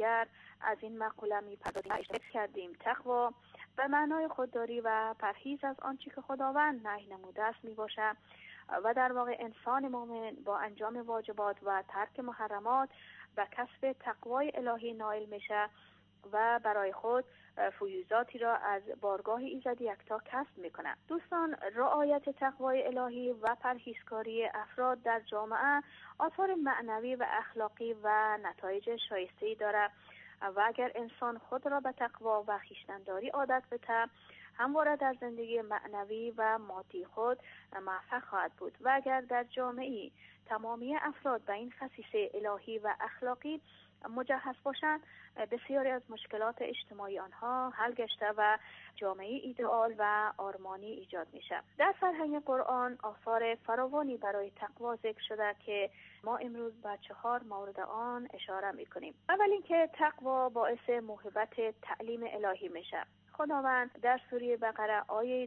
دیگر از این مقوله می‌پردازیم و اشاره کردیم. تقوا به معنای خودداری و پرهیز از آنچه که خداوند نهی نموده است میباشد و در واقع انسان مؤمن با انجام واجبات و ترک محرمات به کسب تقوای الهی نائل میشه و برای خود فیوزاتی را از بارگاه ایزدی یکتا کسب میکنه. دوستان، رعایت تقوای الهی و پرهیزکاری افراد در جامعه آثار معنوی و اخلاقی و نتایج شایسته‌ای داره و اگر انسان خود را به تقوا و خویشتن‌داری عادت بده، همواره در زندگی معنوی و مادی خود موفق خواهد بود. و اگر در جامعه تمامی افراد به این خصیصه الهی و اخلاقی مجهز باشند، بسیاری از مشکلات اجتماعی آنها حل گشته و جامعه ایدئال و آرمانی ایجاد میشه. در فرهنگ قرآن آثار فراوانی برای تقوا ذکر شده که ما امروز به 4 مورد آن اشاره میکنیم. اول اینکه تقوا باعث موهبت تعلیم الهی میشه. خداوند در سوره بقره آیه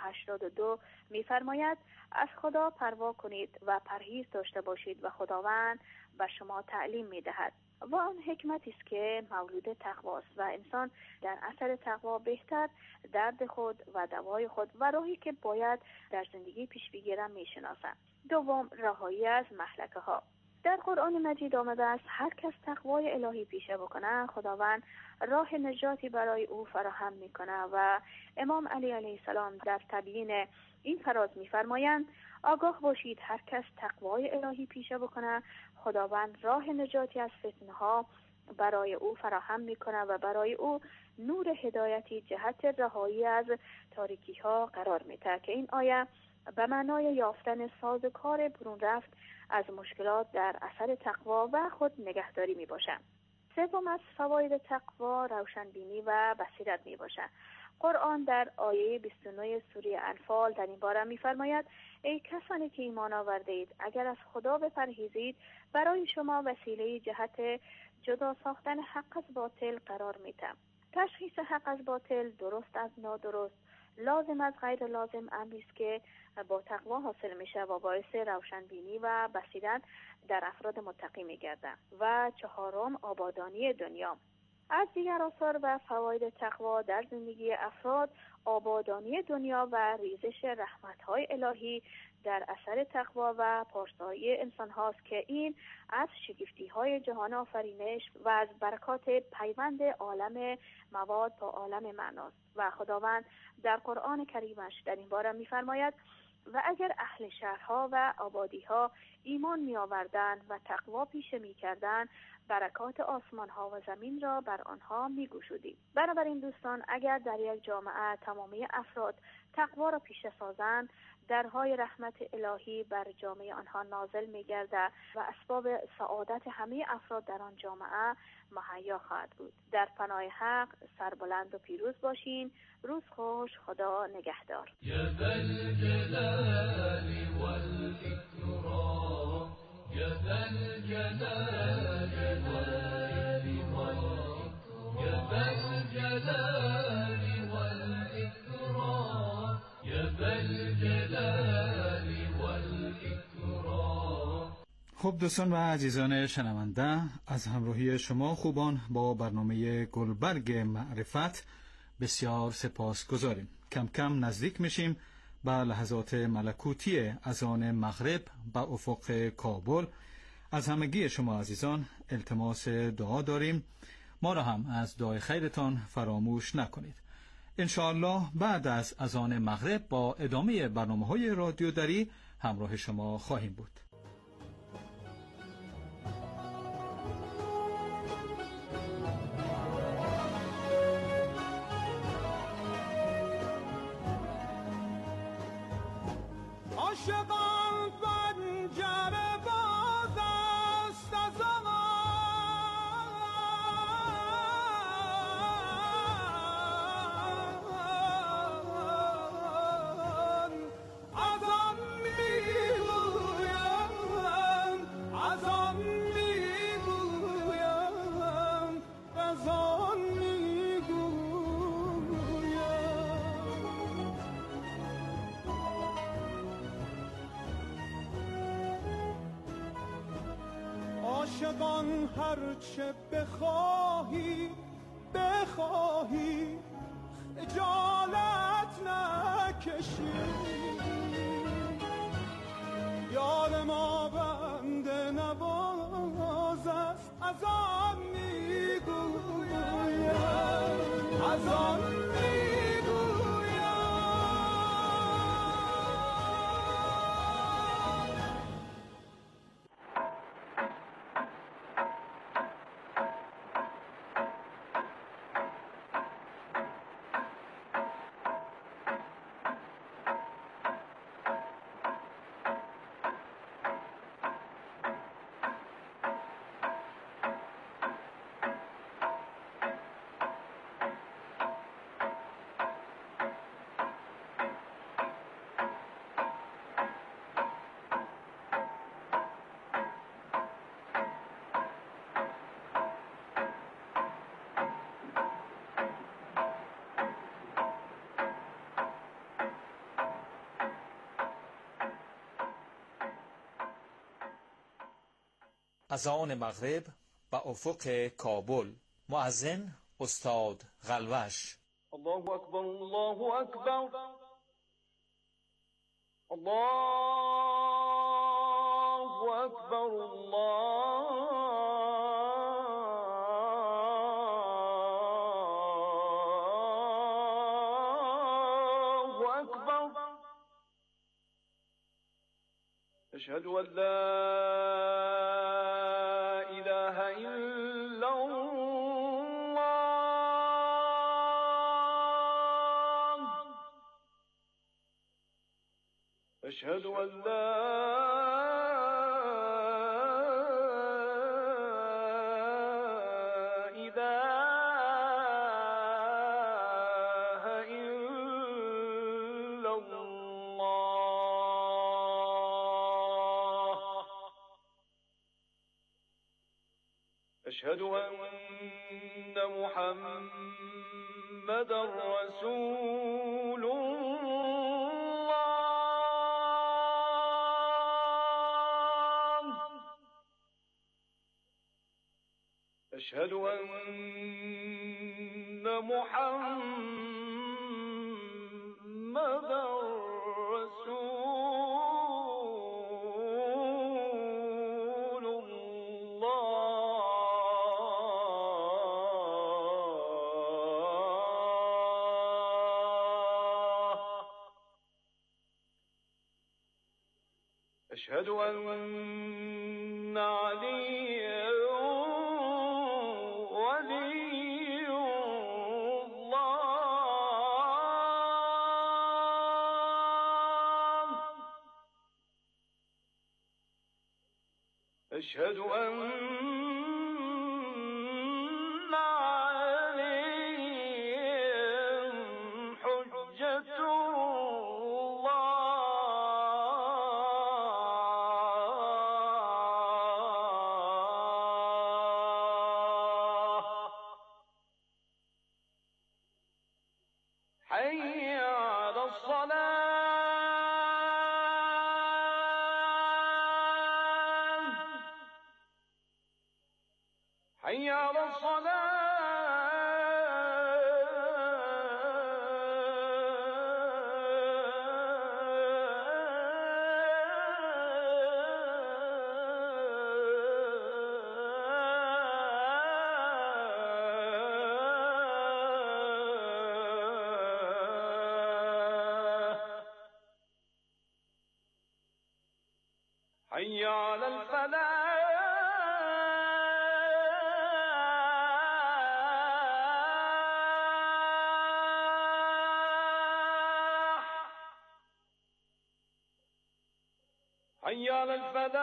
282 میفرماید از خدا پروا کنید و پرهیز داشته باشید و خداوند به شما تعلیم میدهد. و آن حکمتی است که مولود تقواست و انسان در اثر تقوا بهتر درد خود و دوای خود و راهی که باید در زندگی پیش بگیرم میشناسند. دوم، رهایی از مهلکه ها. در قرآن مجید آمده است هر کس تقوای الهی پیشه بکنه خداوند راه نجاتی برای او فراهم میکنه و امام علی علیه السلام در تبیین این فراز میفرمایند آگاه باشید هر کس تقوای الهی پیشه بکنه خداوند راه نجاتی از فتنه ها برای او فراهم میکنه و برای او نور هدایتی جهت رهایی از تاریکی ها قرار میده که این آیه به معنای یافتن سازوکار برون رفت از مشکلات در اثر تقوا و خود نگهداری می باشد. سوم از فواید تقوا روشنبینی و بصیرت می باشد. قرآن در آیه 29 سوره انفال در این باره می فرماید ای کسانی که ایمان آورده اید اگر از خدا بپرهیزید برای شما وسیله جهت جدا ساختن حق از باطل قرار می دهم. تشخیص حق از باطل، درست از نادرست، لازم از غیر لازم امری است که با تقوا حاصل میشه و باعث روشنبینی و بصیرت در افراد متقی میگرده. و چهارم، آبادانی دنیا. از دیگر آثار و فواید تقوا در زندگی افراد آبادانی دنیا و ریزش رحمت‌های الهی در اثر تقوا و پارسایی انسان هاست که این از شگفتی‌های جهان آفرینش و از برکات پیوند عالم مواد با عالم معناست. و خداوند در قرآن کریمش در این باره می‌فرماید و اگر اهل شهرها و آبادی‌ها ایمان می‌آوردند و تقوا پیشه می‌کردند برکات آسمان ها و زمین را بر آنها می گشودیم. بنابراین دوستان، اگر در یک جامعه تمامی افراد تقوا را پیشه سازند، درهای رحمت الهی بر جامعه آنها نازل می گرده و اسباب سعادت همه افراد در آن جامعه مهیا خواهد بود. در پناه حق سربلند و پیروز باشین. روز خوش. خدا نگهدار. یا ذا الجلال والاکرام، یا ذا الجلال والإكرام، یا ذا الجلال والإكرام، یا ذا الجلال والإكرام. خب دوستان و عزیزان شنونده، از همراهی شما خوبان با برنامه گلبرگ معرفت بسیار سپاسگزاریم. کم کم نزدیک میشیم به لحظات ملکوتی اذان مغرب به افق کابل. از همگی شما عزیزان التماس دعا داریم، ما را هم از دعای خیرتان فراموش نکنید. انشاءالله بعد از اذان مغرب با ادامه برنامه‌های رادیو دری همراه شما خواهیم بود. عاشقان پنجره باز است از آن، از آن میگویم، از آن میگویم، از آن میگویم. عاشقان هرچه بخواهی بخواهی خجالت نکشی. یار ما بنده نواز است از آن میگویم از آن از آن مغرب به افق کابل. مؤذن استاد قلوش. الله اکبر الله اکبر الله اکبر الله اکبر. اشهد ان لا اله الا الله. اشهد ان لا اله الا الله. أشهد أن محمدا رسول الله. أشهد أن محمدا رسول الله. أشهد أن عليا ولي الله. أشهد أن عليهم حجة الله. حي على الصلاة. حي على الصلاة. حي على الفلاح. حي على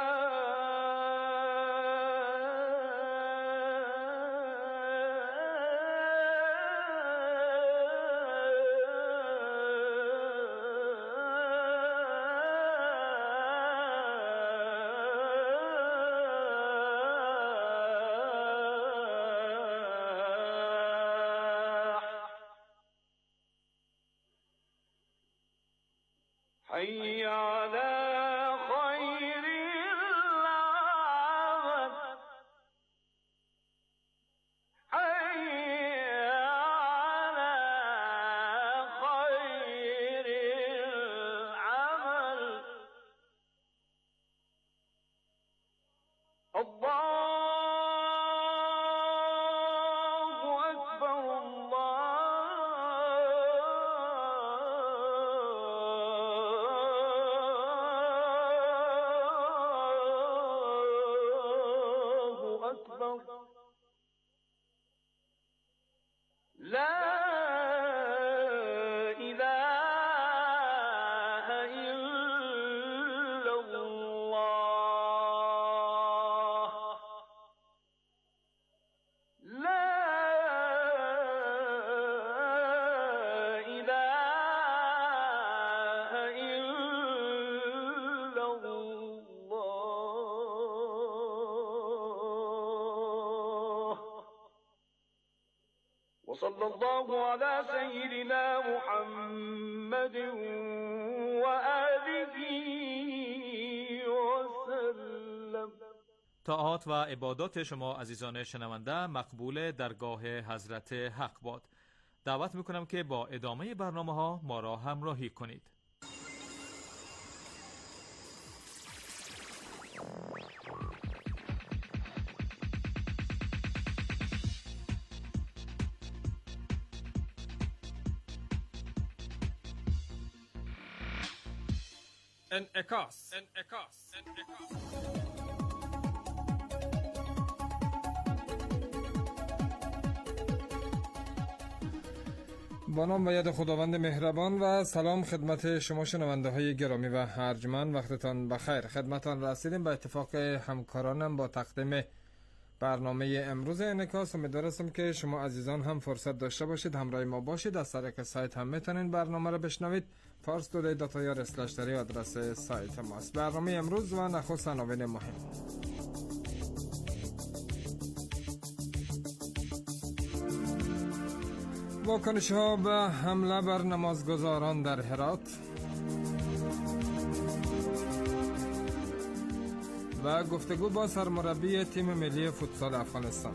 الفلاح. حي على خير العمل. وصلى الله على سيدنا محمد وآله وسلم. طاعات و عبادات شما عزیزان شنونده مقبول درگاه حضرت حق باد. دعوت میکنم که با ادامه برنامه ها ما را همراهی کنید. انعکاس. با نام و ید خداوند مهربان و سلام خدمت شما شنونده های گرامی و ارجمند، وقتتان بخیر. خدمتان رسیدیم به اتفاق همکارانم با تقدیم برنامه امروز انعکاس. امیدوارم که شما عزیزان هم فرصت داشته باشید همراه ما باشید. از طریق سایت هم میتونید برنامه را بشنوید. parstoday.ir/dari آدرس سایت ماست. برنامه امروز و نخست عناوین مهم. واکنش ها به حمله بر نمازگزاران در هرات و گفتگو با سرمربی تیم ملی فوتسال افغانستان.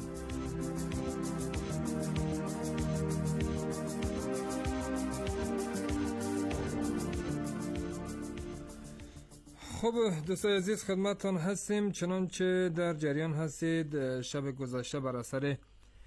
خب دوستای عزیز، خدمتتان هستیم. چنانچه در جریان هستید، شب گذشته بر اثر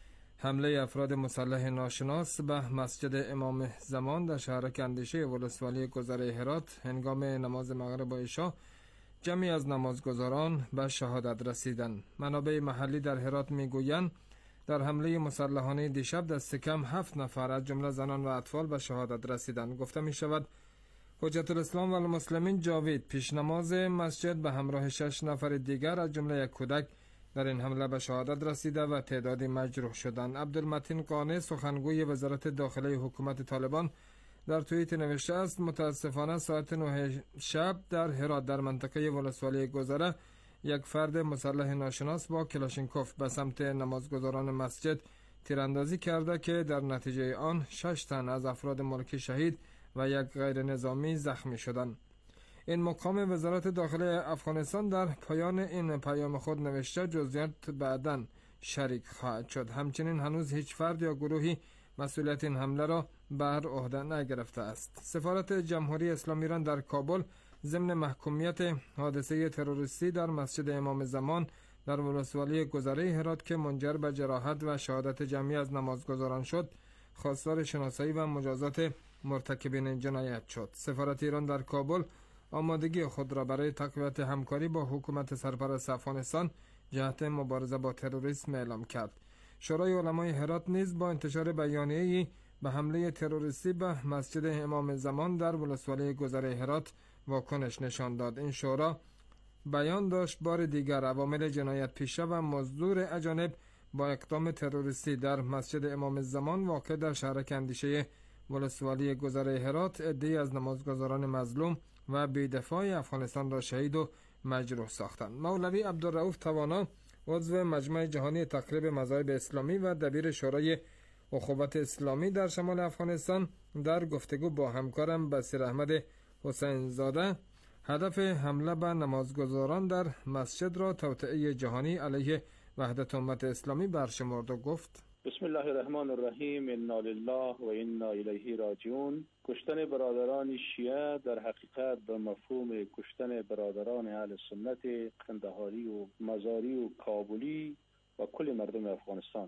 حمله افراد مسلح ناشناس به مسجد امام زمان در شهر اندیشه ولسوالی گذره هرات هنگام نماز مغرب و عشا جمعی از نمازگزاران به شهادت رسیدند. منابع محلی در هرات میگویند در حمله مسلحانه دیشب دست کم 7 نفر از جمله زنان و اطفال به شهادت رسیدند. گفته می شود حجت الاسلام و المسلمین جاوید پیشنماز مسجد به همراه 6 نفر دیگر از جمله یک کودک در این حمله به شهادت رسیده و تعدادی مجروح شدند. عبدالمتین قانع سخنگوی وزارت داخله حکومت طالبان در توییت نوشته است متاسفانه ساعت 9 شب در هرات در منطقه ولسوالی گذره یک فرد مسلح ناشناس با کلاشینکوف به سمت نمازگزاران مسجد تیراندازی کرده که در نتیجه آن 6 تن از افراد ملکی شهید و یک غیر نظامی زخمی شدند. این مقام وزارت داخله افغانستان در پایان این پیام خود نوشته جزئیات بعداً شریک خواهد شد. همچنین هنوز هیچ فرد یا گروهی مسئولیت این حمله را بر عهده نگرفته است. سفارت جمهوری اسلامی ایران در کابل ضمن محکومیت حادثه تروریستی در مسجد امام زمان در ولسوالی گذره هرات که منجر به جراحت و شهادت جمعی از نمازگزاران شد، خواستار شناسایی و مجازات مرتکبین جنایت شد. سفارت ایران در کابل آمادگی خود را برای تقویت همکاری با حکومت سرپرست افغانستان جهت مبارزه با تروریسم اعلام کرد. شورای علمای هرات نیز با انتشار بیانیه‌ای به حمله تروریستی به مسجد امام زمان در ولسوالی گذره هرات واکنش نشان داد. این شورا بیان داشت بار دیگر عوامل جنایت پیشه و مزدور اجانب با اقدام تروریستی در مسجد امام زمان واقع در شهر اندیشه ولسوالی گذره هرات عده‌ای از نمازگزاران مظلوم و بی‌دفاع افغانستان را شهید و مجروح ساختند. مولوی عبدالرؤوف توانا عضو مجمع جهانی تقریب مذاهب اسلامی و دبیر شورای اخوت اسلامی در شمال افغانستان در گفتگو با همکارم بصیر احمد حسین زاده هدف حمله به نمازگزاران در مسجد را توطئه جهانی علیه وحدت امت اسلامی برشمرد و گفت: بسم الله الرحمن الرحیم، انا لله و انا الیه راجعون. کشتن برادران شیعه در حقیقت به مفهوم کشتن برادران اهل سنت قندهاری و مزاری و کابلی و کل مردم افغانستان است، چون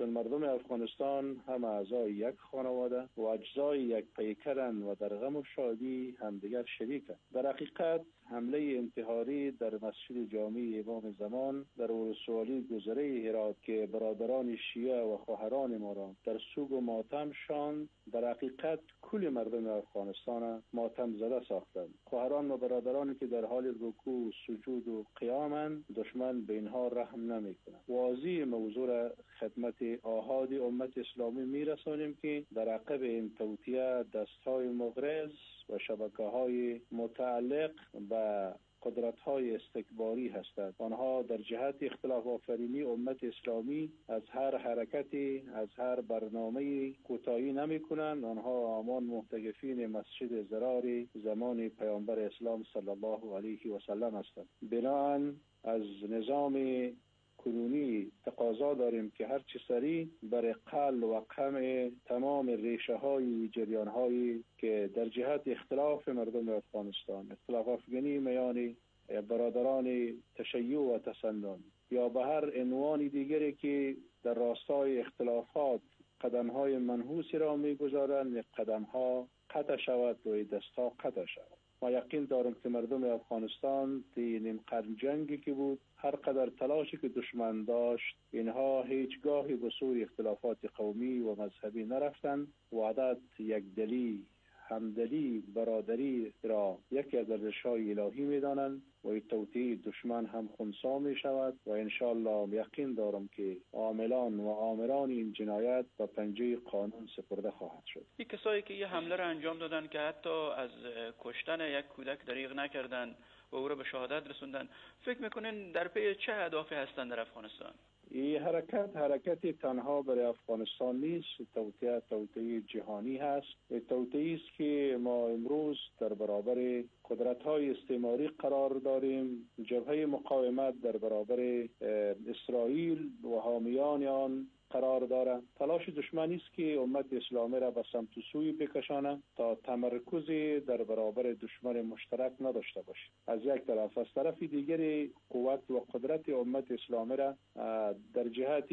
چون مردم افغانستان هم اعضای یک خانواده و اجزای یک پیکرند و در غم و شادی همدیگر شریکند. در حقیقت حمله انتحاری در مسجد جامع امام زمان در ولسوالی گذره هرات که برادران شیعه و خواهران ما را در سوگ و ماتم شاند، در حقیقت کل مردم افغانستان ماتم زده ساختند. خواهران و برادرانی که در حال رکوع، سجود و قیامند، دشمن به اینها رحم نمی‌کند. واضح موضوع را خدمت آحاد امت اسلامی میرسانیم که در عقب این توطئه دست‌های مغرض و شبکه‌های متعلق به قدرت‌های استکباری هستند. آنها در جهت اختلاف آفرینی امت اسلامی از هر حرکتی، از هر برنامه کوتاهی نمی‌کنند. آنها همان محتگفین مسجد ضرار زمان پیامبر اسلام صلی الله علیه و سلم هستند. بنابراین از نظام کنونی تقاضا داریم که هر چه سریع بر قل و قمع تمام ریشه های جریان هایی که در جهت اختلاف مردم افغانستان، اختلاف افغانی میان برادران تشیع و تسنن یا به هر عنوان دیگری که در راستای اختلافات قدم های منحوسی را میگذارند، قدم ها قطع شود و دست ها قطع شود. ما یقین دارم که مردم افغانستان نیم قرن جنگی که بود، هر قدر تلاشی که دشمن داشت، اینها هیچگاهی به سوی اختلافات قومی و مذهبی نرفتند. وحدت، یکدلی، همدلی، برادری را یکی از ارزش‌های الهی می‌دانند و این توطئه دشمن هم خنثی می‌شود و انشاءالله یقین دارم که عاملان و آمران این جنایت به پنجه قانون سپرده خواهد شد. این کسایی که یه حمله را انجام دادن که حتی از کشتن یک کودک دریغ نکردن و او را به شهادت رسوندن، فکر میکنین در پی چه اهدافی هستند در افغانستان؟ این حرکت تنها برای افغانستان نیست. توطئه جهانی هست. توطئه است که ما امروز در برابر قدرت‌های استعماری قرار داریم. جبهه مقاومت در برابر اسرائیل و حامیان آن قرار دارد. تلاش دشمنی است که امت اسلامی را به سمت و سوی بکشانه تا تمرکزی در برابر دشمن مشترک نداشته باشد. از یک طرف، از طرف دیگری قوت و قدرت امت اسلامی را در جهت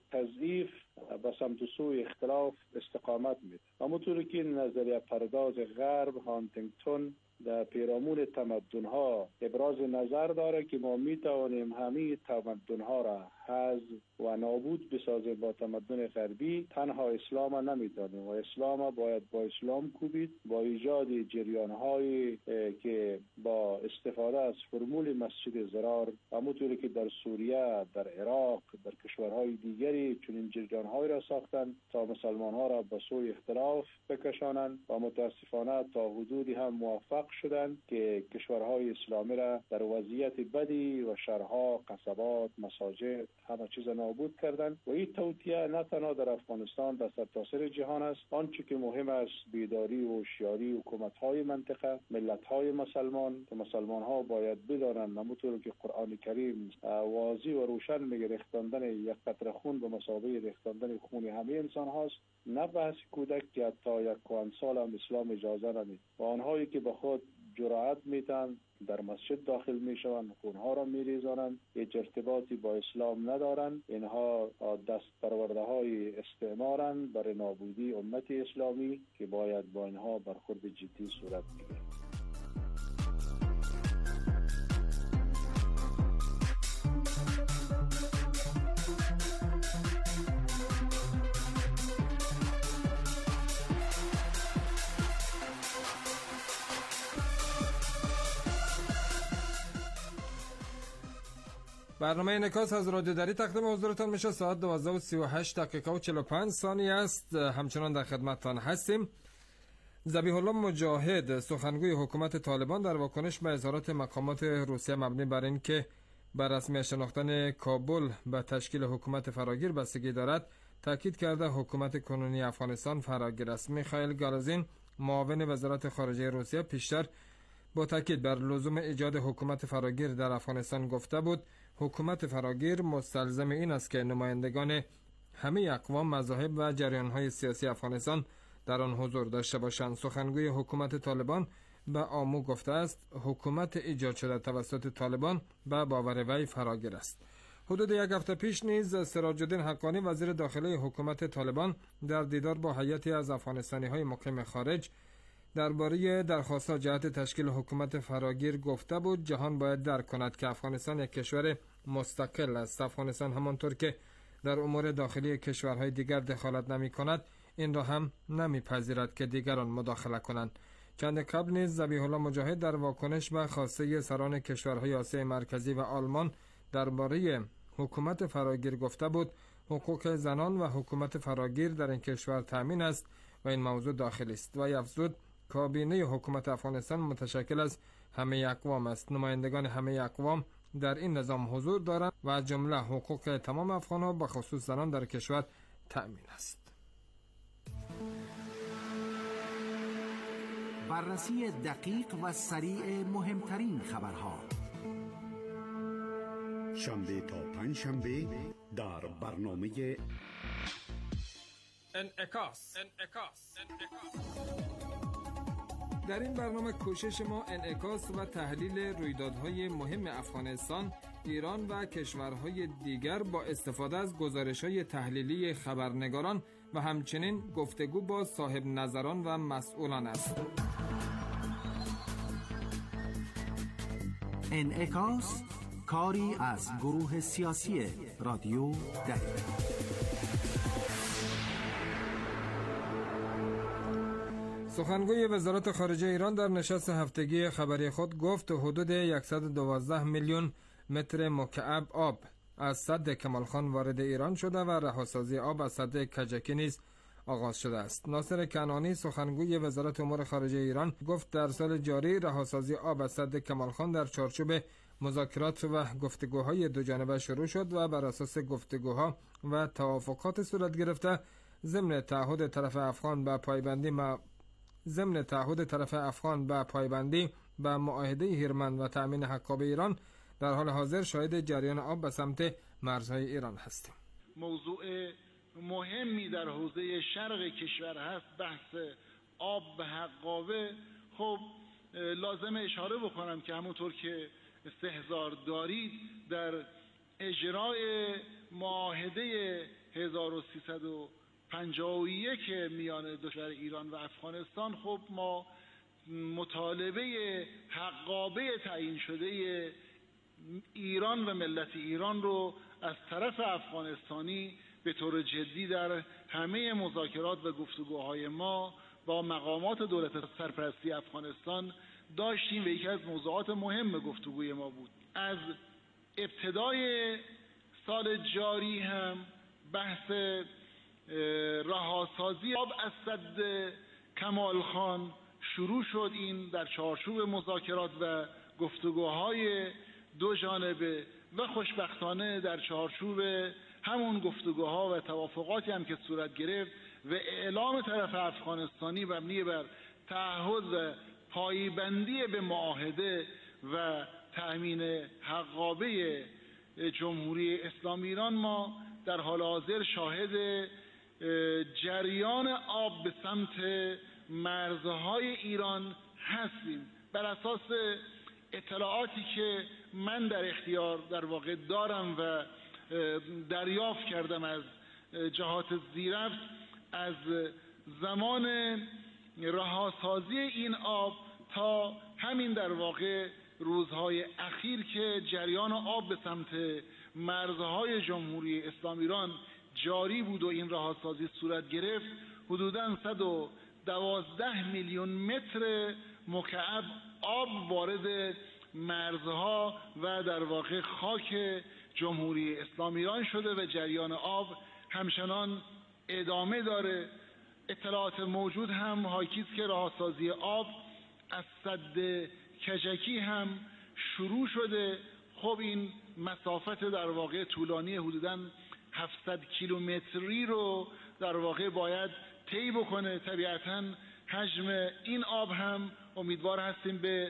تضعیف به سمت و سوی اختلاف استقامت میده. همونطوری که نظریه پرداز غرب هانتینگتون در پیرامون تمدن‌ها ابراز نظر داره که ما میتوانیم همه تمدن‌ها را حذف و نابود بسازیم با تمدن غربی، تنها اسلام را نمیتوانیم و اسلام باید با اسلام کوبید، با ایجاد جریان‌هایی که با استفاده از فرمول مسجد ضرار، همونطوری که در سوریه، در عراق، در کشورهای دیگری چنین جریان‌هایی را ساختند تا مسلمان‌ها را به سوی اختلاف بکشانند و متاسفانه تا حدودی هم موفق شدند که کشورهای اسلامی را در وضعیت بدی و شهرها، قصبات، مساجد، همه چیز نابود کردند. و این توطئه نه تنها در افغانستان، در سرتاسر جهان است. آنچه که مهم است بیداری و هوشیاری حکومت‌های منطقه، ملت‌های مسلمان که مسلمان‌ها باید بدانند، همونطور که قرآن کریم واضح و روشن میگه ریختاندن یک قطره خون به مثابه ریختاندن خون همه انسان هاست. نه بحث کودک که حتی یک سال هم اسلام اجازه نمیده و آنهایی که به خود جرأت میتن در مسجد داخل میشوند، خونها را میریزانند، هیچ ارتباطی با اسلام ندارند. اینها دست پرورده های استعمارند برای نابودی امت اسلامی که باید با اینها برخورد جدی صورت بگیرد. برنامه انعکاس از رادیو دری تقدیم حضورتان میشه. ساعت 12:38 و 45 ثانیه است. همچنان در خدمتتان هستیم. ذبیح الله مجاهد، سخنگوی حکومت طالبان، در واکنش به اظهارات مقامات روسیه مبنی بر اینکه بر رسمی شناختن کابل به تشکیل حکومت فراگیر بستگی دارد، تاکید کرده حکومت کنونی افغانستان فراگیر است. میخائیل گالوزین، معاون وزارت خارجه روسیه، پیشتر با تاکید بر لزوم ایجاد حکومت فراگیر در افغانستان گفته بود حکومت فراگیر مستلزم این است که نمایندگان همه اقوام، مذاهب و جریان‌های سیاسی افغانستان در آن حضور داشته باشند. سخنگوی حکومت طالبان به آمو گفته است حکومت ایجاد شده توسط طالبان به باور وی فراگیر است. حدود یک هفته پیش نیز سراج الدین حقانی وزیر داخلی حکومت طالبان در دیدار با هیئتی از افغانستانی‌های مقیم خارج درباره درخواست‌ها جهت تشکیل حکومت فراگیر گفته بود جهان باید درک کند که افغانستان یک کشور مستقل است. افغانستان همانطور که در امور داخلی کشورهای دیگر دخالت نمی‌کند، این را هم نمی‌پذیرد که دیگران مداخله کنند. چند قبل نیز ذبیح الله مجاهد در واکنش به خواسته سران کشورهای آسیای مرکزی و آلمان درباره حکومت فراگیر گفته بود حقوق زنان و حکومت فراگیر در این کشور تامین است و این موضوع داخلی است و افزود کابینه حکومت افغانستان متشکل از همه اقوام است. نمایندگان همه اقوام در این نظام حضور دارند و از جمله حقوق تمام افغان‌ها به خصوص زنان در کشور تامین است. بررسی دقیق و سریع مهمترین خبرها شنبه تا پنجشنبه در برنامه انعکاس. در این برنامه کوشش ما انعکاس و تحلیل رویدادهای مهم افغانستان، ایران و کشورهای دیگر با استفاده از گزارش‌های تحلیلی خبرنگاران و همچنین گفتگو با صاحب نظران و مسئولان است. انعکاس کاری از گروه سیاسی رادیو دری. سخنگوی وزارت خارجه ایران در نشست هفتگی خبری خود گفت حدود 112 میلیون متر مکعب آب از سد کمالخان وارد ایران شده و رهاسازی آب از سد کجکی نیز آغاز شده است. ناصر کنعانی سخنگوی وزارت امور خارجه ایران گفت در سال جاری رهاسازی آب از سد کمالخان در چارچوب مذاکرات و گفتگوهای دو جانبه شروع شد و بر اساس گفتگوها و توافقات صورت گرفته ضمن تعهد طرف افغان به پایبندی به معاهده هیرمند و تأمین حقاب ایران در حال حاضر شاهد جریان آب به سمت مرزهای ایران هستیم. موضوع مهمی در حوزه شرق کشور هست بحث آب به حقابه. خب لازم اشاره بکنم که همونطور که استحضار دارید در اجرای معاهده 1351 میان دو کشور ایران و افغانستان خب ما مطالبه حقابه تعیین شده ایران و ملت ایران رو از طرف افغانستانی به طور جدی در همه مذاکرات و گفتگوهای ما با مقامات دولت سرپرستی افغانستان داشتیم و یکی از موضوعات مهم گفتگوی ما بود. از ابتدای سال جاری هم بحث رهاسازی آب از سد کمالخان شروع شد. این در چارچوب مذاکرات و گفتگوهای دو جانبه و خوشبختانه در چارچوب همون گفتگوها و توافقاتی هم که صورت گرفت و اعلام طرف افغانستانی مبنی بر تعهد و پایبندی به معاهده و تأمین حقابه جمهوری اسلامی ایران ما در حال حاضر شاهد جریان آب به سمت مرزهای ایران هستیم. بر اساس اطلاعاتی که من در اختیار در واقع دارم و دریافت کردم از جهات زیرفت، از زمان رهاسازی این آب تا همین در واقع روزهای اخیر که جریان آب به سمت مرزهای جمهوری اسلامی ایران جاری بود و این رهاسازی صورت گرفت، حدوداً 112 میلیون متر مکعب آب وارد مرزها و در واقع خاک جمهوری اسلامی ایران شده و جریان آب همچنان ادامه داره. اطلاعات موجود هم حاکیست که رهاسازی آب از سد کجکی هم شروع شده. خب این مسافت در واقع طولانی حدوداً 700 کیلومتری رو در واقع باید طی بکنه. طبیعتاً حجم این آب هم امیدوار هستیم به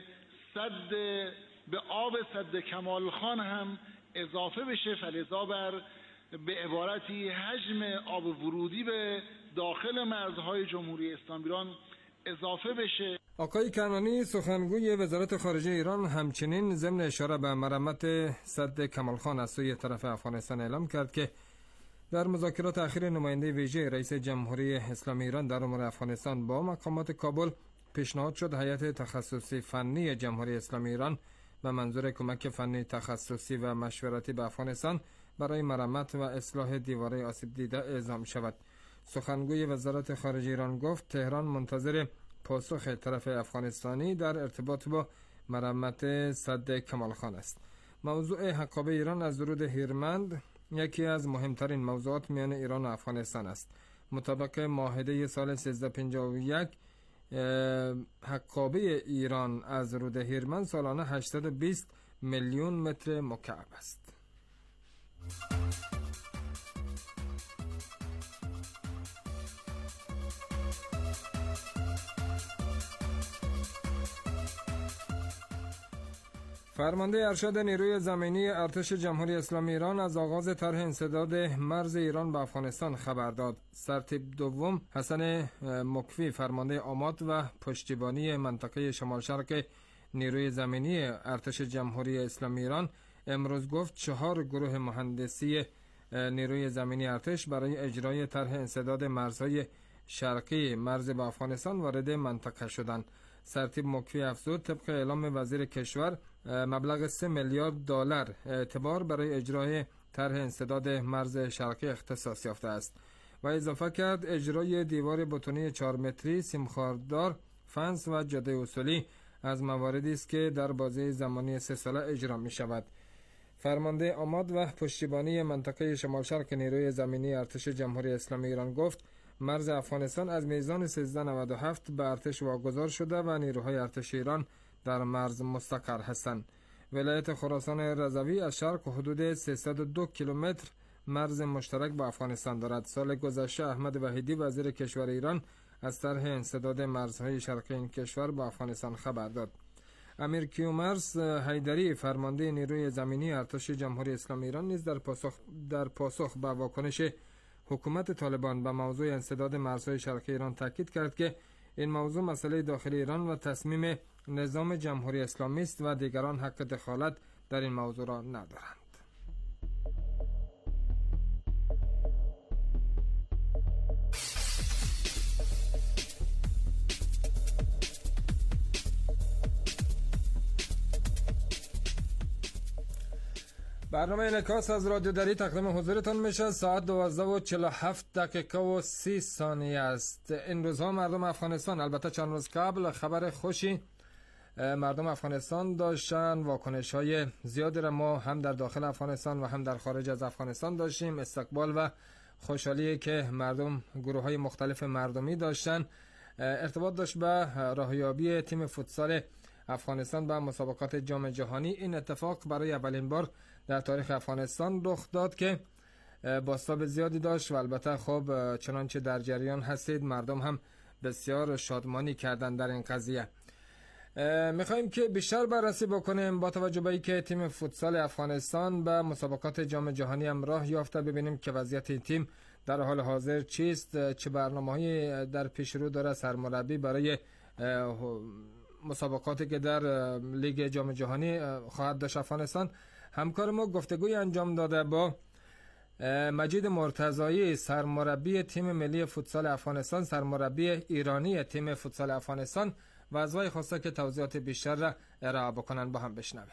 آب سد کمالخان هم اضافه بشه، فلذا به عبارتی حجم آب ورودی به داخل مرزهای جمهوری اسلامی ایران اضافه بشه. آقای کنعانی سخنگوی وزارت خارجه ایران همچنین ضمن اشاره به مرمت سد کمالخان از سوی طرف افغانستان اعلام کرد که در مذاکرات اخیر نماینده ویژه رئیس جمهوری اسلامی ایران در امور افغانستان با مقامات کابل پیشنهاد شد هیئت تخصصی فنی جمهوری اسلامی ایران به منظور کمک فنی تخصصی و مشورتی به افغانستان برای مرمت و اصلاح دیواره آسیب دیده اعزام شود. سخنگوی وزارت خارجه ایران گفت تهران منتظر پاسخ طرف افغانستانی در ارتباط با مرمت سد کمالخان است. موضوع حقابه ایران از رود هیرمند یکی از مهمترین موضوعات میان ایران و افغانستان است. مطابق معاهده سال 1351 حقابه ایران از رود هیرمند سالانه 820 میلیون متر مکعب است. فرمانده ارشد نیروی زمینی ارتش جمهوری اسلامی ایران از آغاز طرح انسداد مرز ایران به افغانستان خبر داد. سرتیپ دوم حسن مکفی فرمانده آماد و پشتیبانی منطقه شمال شرق نیروی زمینی ارتش جمهوری اسلامی ایران امروز گفت 4 گروه مهندسی نیروی زمینی ارتش برای اجرای طرح انسداد مرزهای شرقی مرز با افغانستان وارد منطقه شدند. سرتیپ مکفی افزود طبق اعلام وزیر کشور مبلغ 3 میلیارد دلار اعتبار برای اجرای طرح انسداد مرز شرقی اختصاص یافته است و اضافه کرد اجرای دیوار بتونی 4 متری سیمخاردار فنس و جاده اصولی از مواردی است که در بازه زمانی 3 ساله اجرا می شود. فرمانده آماد و پشتیبانی منطقه شمال شرق نیروی زمینی ارتش جمهوری اسلامی ایران گفت مرز افغانستان از میزان 1397 به ارتش واگذار شده و نیروهای ارتش ایران در مرز مستقر هستند. ولایت خراسان رضوی از شرق حدود 302 کیلومتر مرز مشترک با افغانستان دارد. سال گذشته احمد وحیدی وزیر کشور ایران از طرح انسداد مرزهای شرقی این کشور با افغانستان خبر داد. امیر کیومرث حیدری فرمانده نیروی زمینی ارتش جمهوری اسلامی ایران نیز در پاسخ به واکنش حکومت طالبان به موضوع انسداد مرزهای شرقی ایران تاکید کرد که این موضوع مسئله داخلی ایران و تصمیم نظام جمهوری اسلامی است و دیگران حق دخالت در این موضوع را ندارند. برنامه انعکاس از رادیو دری تقدیم حضورتان میشه. ساعت 12:47 است. این روزها مردم افغانستان البته چند روز قبل خبر خوشی مردم افغانستان داشتن. واکنش های زیادی را ما هم در داخل افغانستان و هم در خارج از افغانستان داشتیم. استقبال و خوشحالی که مردم گروه های مختلف مردمی داشتن ارتباط داشت به راهیابی تیم فوتسال افغانستان به مسابقات جام جهانی. این اتفاق برای اولین بار در تاریخ افغانستان رخ داد که بازتاب زیادی داشت و البته خب چنانچه در جریان هستید مردم هم بسیار شادمانی کردن در این قضیه. میخوایم که بیشتر بررسی بکنیم با توجه به اینکه تیم فوتسال افغانستان به مسابقات جام جهانی هم راه یافته، ببینیم که وضعیت این تیم در حال حاضر چیست، چه برنامه‌هایی در پیش رو داره سرمربی برای مسابقاتی که در لیگ جام جهانی خواهد داشت افغانستان. همکار ما گفتگوی انجام داده با مجید مرتضایی سرمربی تیم ملی فوتسال افغانستان، سرمربی ایرانی تیم فوتسال افغانستان و از وی خواسته که توضیحات بیشتر را ارائه بکنن. با هم بشنویم.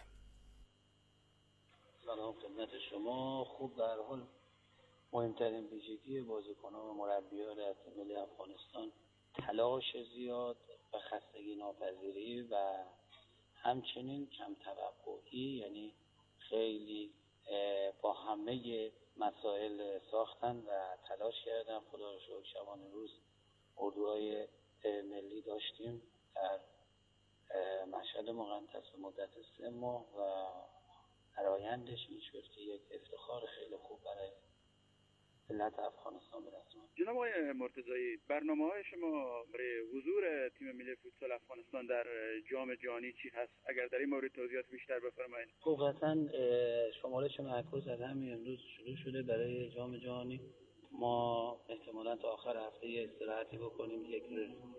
سلام خدمت شما. خوب در حال مهمترین ویژگی بازیکنان و مربیان تیم ملی افغانستان تلاش زیاد و خستگی ناپذیری و همچنین کم توقعی، یعنی خیلی با همه مسائل ساختن و تلاش کردن. خدا رو شکر شبانه روز اردوهای ملی داشتیم در مشهد مقدس به مدت 3 ماه و در آیندهش میشد که یک افتخار خیلی خوب برای ملت افغانستان برسوند. جناب آقای مرتضایی، برنامه‌های شما برای حضور تیم ملی فوتسال افغانستان در جام جهانی چی هست؟ اگر در این مورد توضیحات بیشتر بفرمایید. خب قطعاً شمارش معکوس از همین امروز شروع شده برای جام جهانی. ما احتمالاً تا آخر هفته استراحتی بکنیم، یک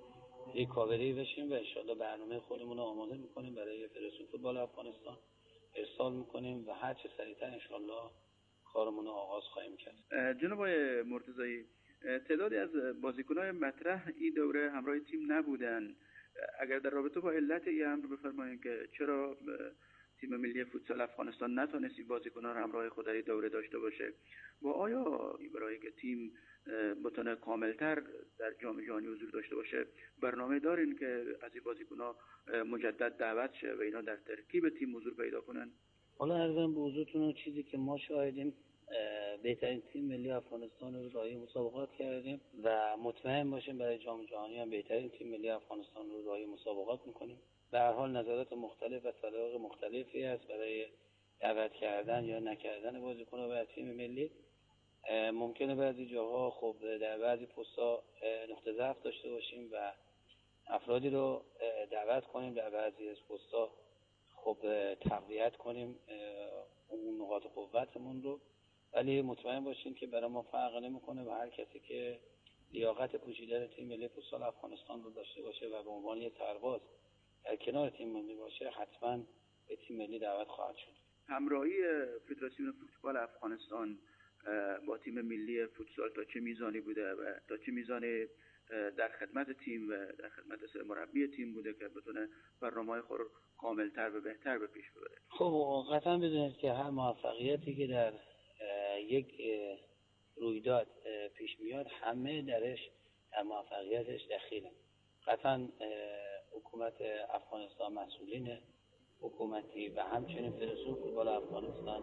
ریکاوری بشیم و انشالله برنامه خودمون رو آماده میکنیم برای فدراسیون فوتبال افغانستان ارسال میکنیم و هر چه سریعتر انشالله کارمون رو آغاز خواهیم کرد. جناب آقای مرتضایی، تعدادی از بازیکن‌های مطرح این دوره همراه تیم نبودن. اگر در رابطه با علت این امر بفرمایید که چرا تیم ملی فوتسال افغانستان نتونست این بازیکن‌ها رو همراه خود در این دوره داشته باشه و آیا برای که تیم بتونه کاملتر در جام جهانی حضور داشته باشه برنامه دارین که از این بازیکن‌ها مجدد دعوت شه و اینا در ترکیب تیم حضور پیدا کنن؟ حالا عرضم به حضورتون چیزی که ما شاهدیم بهترین تیم ملی افغانستان رو راهی مسابقات کردیم و مطمئن باشیم برای جام جهانی هم بهترین تیم ملی افغانستان رو راهی مسابقات میکنیم. به هر حال نظرات مختلف و سلیقه مختلفی هست برای دعوت کردن یا نکردن بازیکن‌ها برای تیم ملی. ممکنه بعضی جاها خب در بعضی پست‌ها نقطه ضعف داشته باشیم و افرادی رو دعوت کنیم در بعضی از پست‌ها خب تقویت کنیم اون نقاط قوتمون رو، ولی مطمئن باشین که برای ما فرق نمیکنه و هر کسی که لیاقت پوشیدن تیم ملی فوتسال افغانستان رو داشته باشه و به عنوان یک سرباز در کنار تیم ملی باشه حتما به تیم ملی دعوت خواهد شد. همراهی فدراسیون فوتبال افغانستان با تیم ملی فوتسال تا چه میزانی بوده و تا چه میزانی در خدمت تیم و در خدمت مربی تیم بوده که بتونه برنامه‌های خود کاملتر و بهتر به پیش ببره؟ خب قطعا بدونید که هر موفقیتی که در یک رویداد پیش میاد همه درش در موفقیتش دخیله. قطعا حکومت افغانستان، مسئولین حکومتی و همچنین فدراسیون فوتبال افغانستان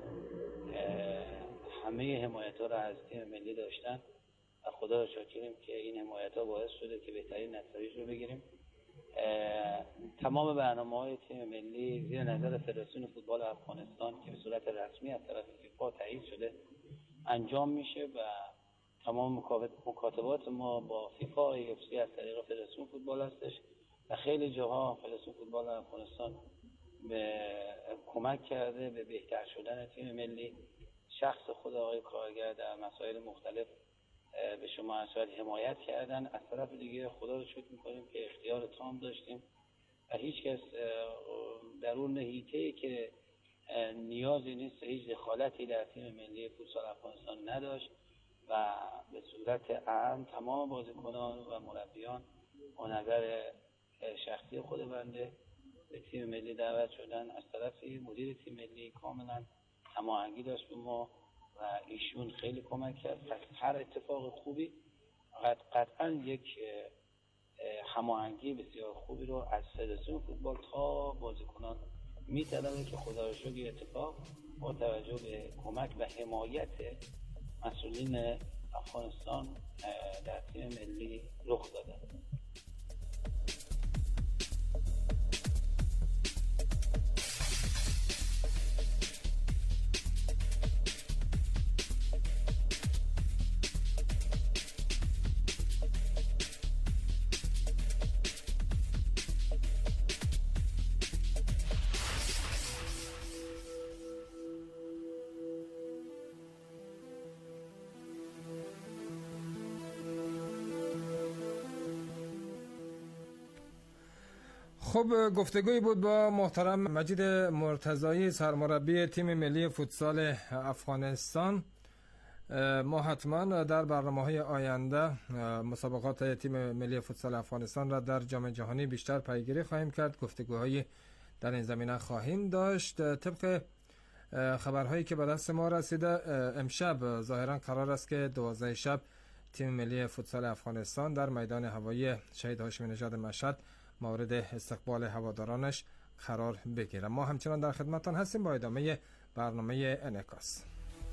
همه حمایت‌ها را از تیم ملی داشتن و خدا را شاکریم که این حمایت‌ها باعث شده که بهترین نتایج رو بگیریم. تمام برنامه‌های تیم ملی زیر نظر فدراسیون فوتبال افغانستان که به صورت رسمی از طرف فیفا تایید شده انجام میشه و تمام مکاتبات ما با فیفا UFC از طریق فدراسیون فوتبال هستش و خیلی جاها فدراسیون فوتبال افغانستان به کمک کرده به بهتر شدن تیم ملی. شخص خود آقای کارگر در مسائل مختلف به شما اصلا حمایت کردن. از طرف دیگه خدا رو شکر میکنیم که اختیار تام داشتیم و هیچ کس در اون حیطه‌ای که نیازی نیست هیچ دخالتی در تیم ملی فوتسال افغانستان نداشت و به صورت عام تمام بازیکنان و مربیان با نظر شخصی خود بنده به تیم ملی دعوت شدن. از طرف مدیر تیم ملی کاملا هماهنگی داشت با ما و ایشون خیلی کمک کرد. پس هر اتفاق خوبی قطعا یک هماهنگی بسیار خوبی رو از فدراسیون فوتبال تا بازیکنان می‌طلبه که خدا رو شکر اتفاق با توجه به کمک و حمایت مسئولین افغانستان در تیم ملی رخ داده. خب گفتگویی بود با محترم مجید مرتضایی سرمربی تیم ملی فوتسال افغانستان. ما حتما در برنامه‌های آینده مسابقات تیم ملی فوتسال افغانستان را در جام جهانی بیشتر پیگیری خواهیم کرد. گفتگوهایی در این زمینه خواهیم داشت. طبق خبرهایی که به دست ما رسیده امشب ظاهرا قرار است که 12 شب تیم ملی فوتسال افغانستان در میدان هوایی شهید هاشمی نژاد مشهد مورد استقبال هوادارانش قرار بگیره. ما همچنان در خدمتتان هستیم با ادامه برنامه انعکاس.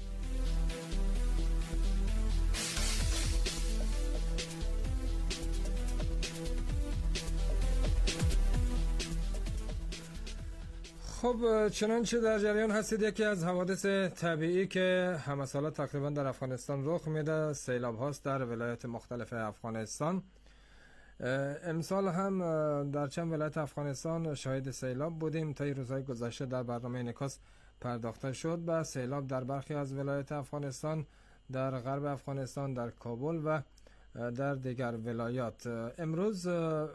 خب چنانچه در جریان هستید یکی از حوادث طبیعی که همه ساله تقریبا در افغانستان رخ میده سیلاب هاست در ولایت مختلف افغانستان. امسال هم در چند ولایت افغانستان شاهد سیلاب بودیم. طی روزهای گذشته در برنامه انعکاس پرداخته شد به سیلاب در برخی از ولایت افغانستان، در غرب افغانستان، در کابل و در دیگر ولایات. امروز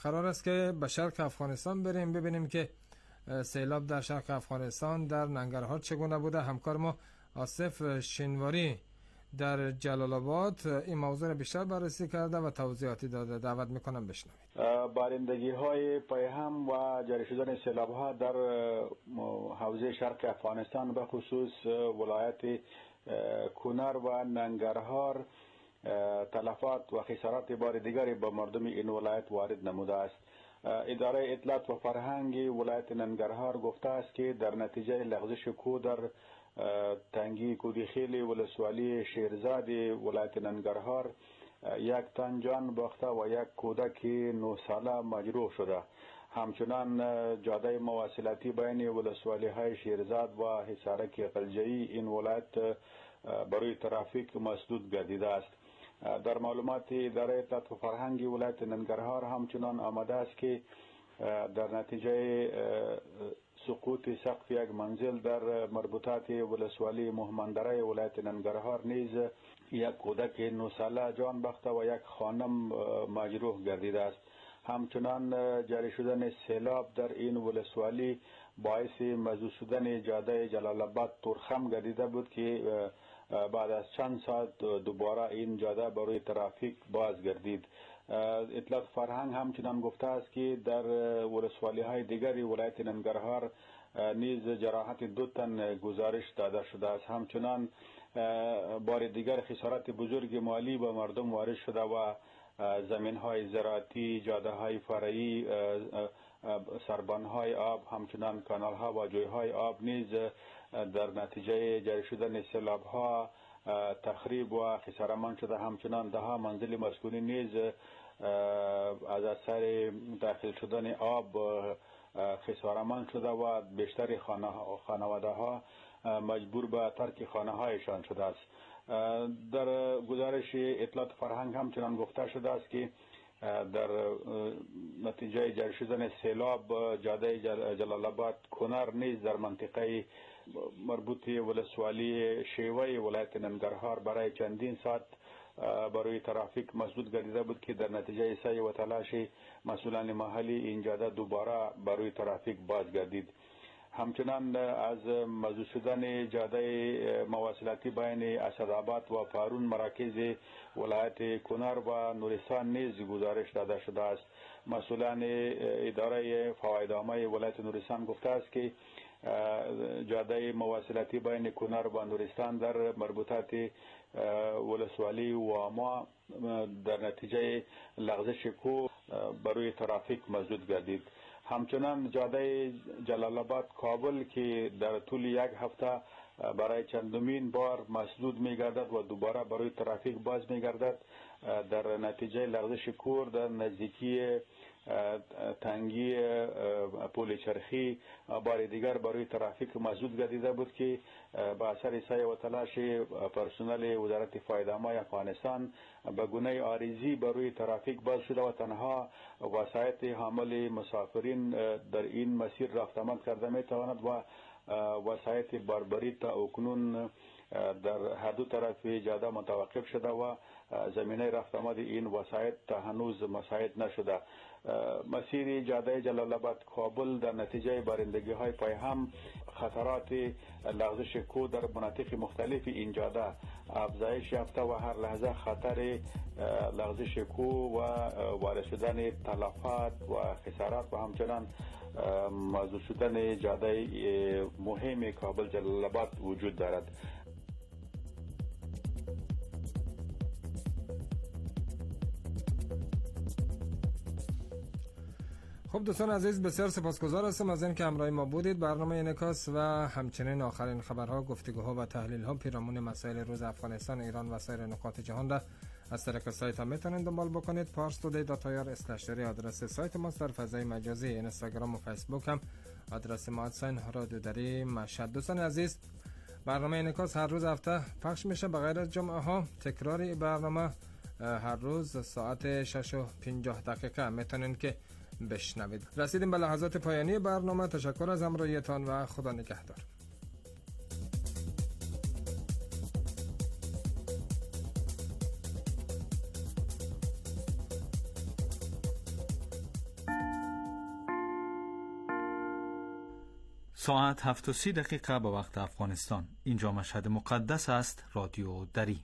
قرار است که به شرق افغانستان بریم ببینیم که سیلاب در شرق افغانستان در ننگرهار چگونه بوده. همکار ما آصف شینواری در جلال آباد این موضوع را بیشتر بررسی کرده و توضیحاتی داده. دعوت میکنم بشنوید. بارندگی های پیهم و جاری شدن سیلاب ها در حوزه شرق افغانستان به خصوص ولایت کنر و ننگرهار تلفات و خسارات بار دیگری به مردم این ولایت وارد نموده است. اداره اطلاعات و فرهنگ ولایت ننگرهار گفته است که در نتیجه لغزش کوه در تنگی کودیخیل ولسوالی شیرزاد ولایت ننگرهار یک تن جان باخته و یک کودک 9 ساله مجروح شده. همچنان جاده مواصلاتی بین ولسوالی های شیرزاد و حصارک قلجه‌ای این ولایت برای ترافیک مسدود گردیده است. در معلومات اداره اطلاعات و فرهنگ ولایت ننگرهار همچنان آمده است که در نتیجه سقوط سقف یک منزل در مربوطات ولسوالی مهماندره ولایت ننگرهار نیز یک کودک 9 ساله جان باخته و یک خانم مجروح گردیده است. همچنان جاری شدن سیلاب در این ولسوالی باعث مضبوط شدن جاده جلال آباد تورخم گردیده بود که بعد از چند ساعت دوباره این جاده برای ترافیک باز گردید. اطلاعات فرهنگ همچنان گفته است که در ولسوالی های دیگری ولایت ننگرهار نیز جراحت 2 تن گزارش داده شده است. همچنان بار دیگر خسارات بزرگ مالی به مردم وارد شده و زمین های زراعتی، جاده های فرعی، سربان های آب، همچنان کانال ها و جوی های آب نیز در نتیجه جاری شدن سیلاب ها تخریب و خساره‌مند شده. همچنان 10 منزل مسکونی نیز از اثر داخل شدن آب خساره‌مند شده و بیشتر خانواده ها مجبور به ترک خانه هایشان شده است. در گزارش اطلاعات فرهنگ همچنان گفته شده است که در نتیجه جاری شدن سیلاب جاده جلال آباد کنر نیز در منطقه مربوط ولسوالی شیوه ولایت ننگرهار برای چندین ساعت برای ترافیک مسدود گردیده بود که در نتیجه سعی و تلاش مسئولان محلی این جاده دوباره برای ترافیک باز گردید. همچنان از مسدود شدن جاده مواصلاتی بین اسدآباد و پارون مراکز ولایت کنر و نورستان نیز گزارش داده شده است. مسئولان اداره فوایدنامه ولایت نورستان گفته است که جاده مواصلاتی بین کنر و نورستان در مربوطات ولسوالی واما در نتیجه لغزش کوه برای ترافیک مسدود گردید. همچنان جاده جلال آباد کابل که در طول یک هفته برای چندمین بار مسدود می گردد و دوباره برای ترافیک باز می گردد در نتیجه لغزش کوه در نزدیکی تنگی پل چرخی بار دیگر برای ترافیک مسدود گردیده بود که با اثر سعی و تلاش پرسنل وزارت فوایدنامه افغانستان به گونه عارضی برای ترافیک باز شده و تنها وسایط حامل مسافرین در این مسیر رفت آمد کرده می تواند و وسایط بربری تا اکنون در هر دو طرف جاده متوقف شده و زمینه رفت آمد این وسایط تا هنوز مساعد نشده. مسیر جاده جلال آباد کابل در نتیجه بارندگی های پیهم خطرات لغزش کوه در مناطق مختلف این جاده افزایش یافته و هر لحظه خطر لغزش کوه و وارد شدن تلفات و خسارات و همچنان مسدود شدن جاده مهم کابل جلال آباد وجود دارد. خب دوستان عزیز، بسیار سپاسگزار هستم از اینکه همراه ما بودید. برنامه انعکاس و همچنین آخرین خبرها، گفتگوها و تحلیل‌ها پیرامون مسائل روز افغانستان، ایران و سایر نقاط جهان را از طریق سایت هم میتونید دنبال بکنید. parstoday.ir/dari آدرس سایت ماست. در فضای مجازی اینستاگرام و فیسبوک هم آدرس ما @رادیودری مشهد. دوستان عزیز، برنامه انعکاس هر روز هفته پخش میشه به غیر از جمعه ها. تکراری برنامه هر روز ساعت 6:50 میتونید که بشنوید. رسیدیم به لحظات پایانی برنامه. تشکر از همراهیتان و خدا نگهدار. ساعت 7:30 به وقت افغانستان. اینجا مشهد مقدس است. رادیو دری.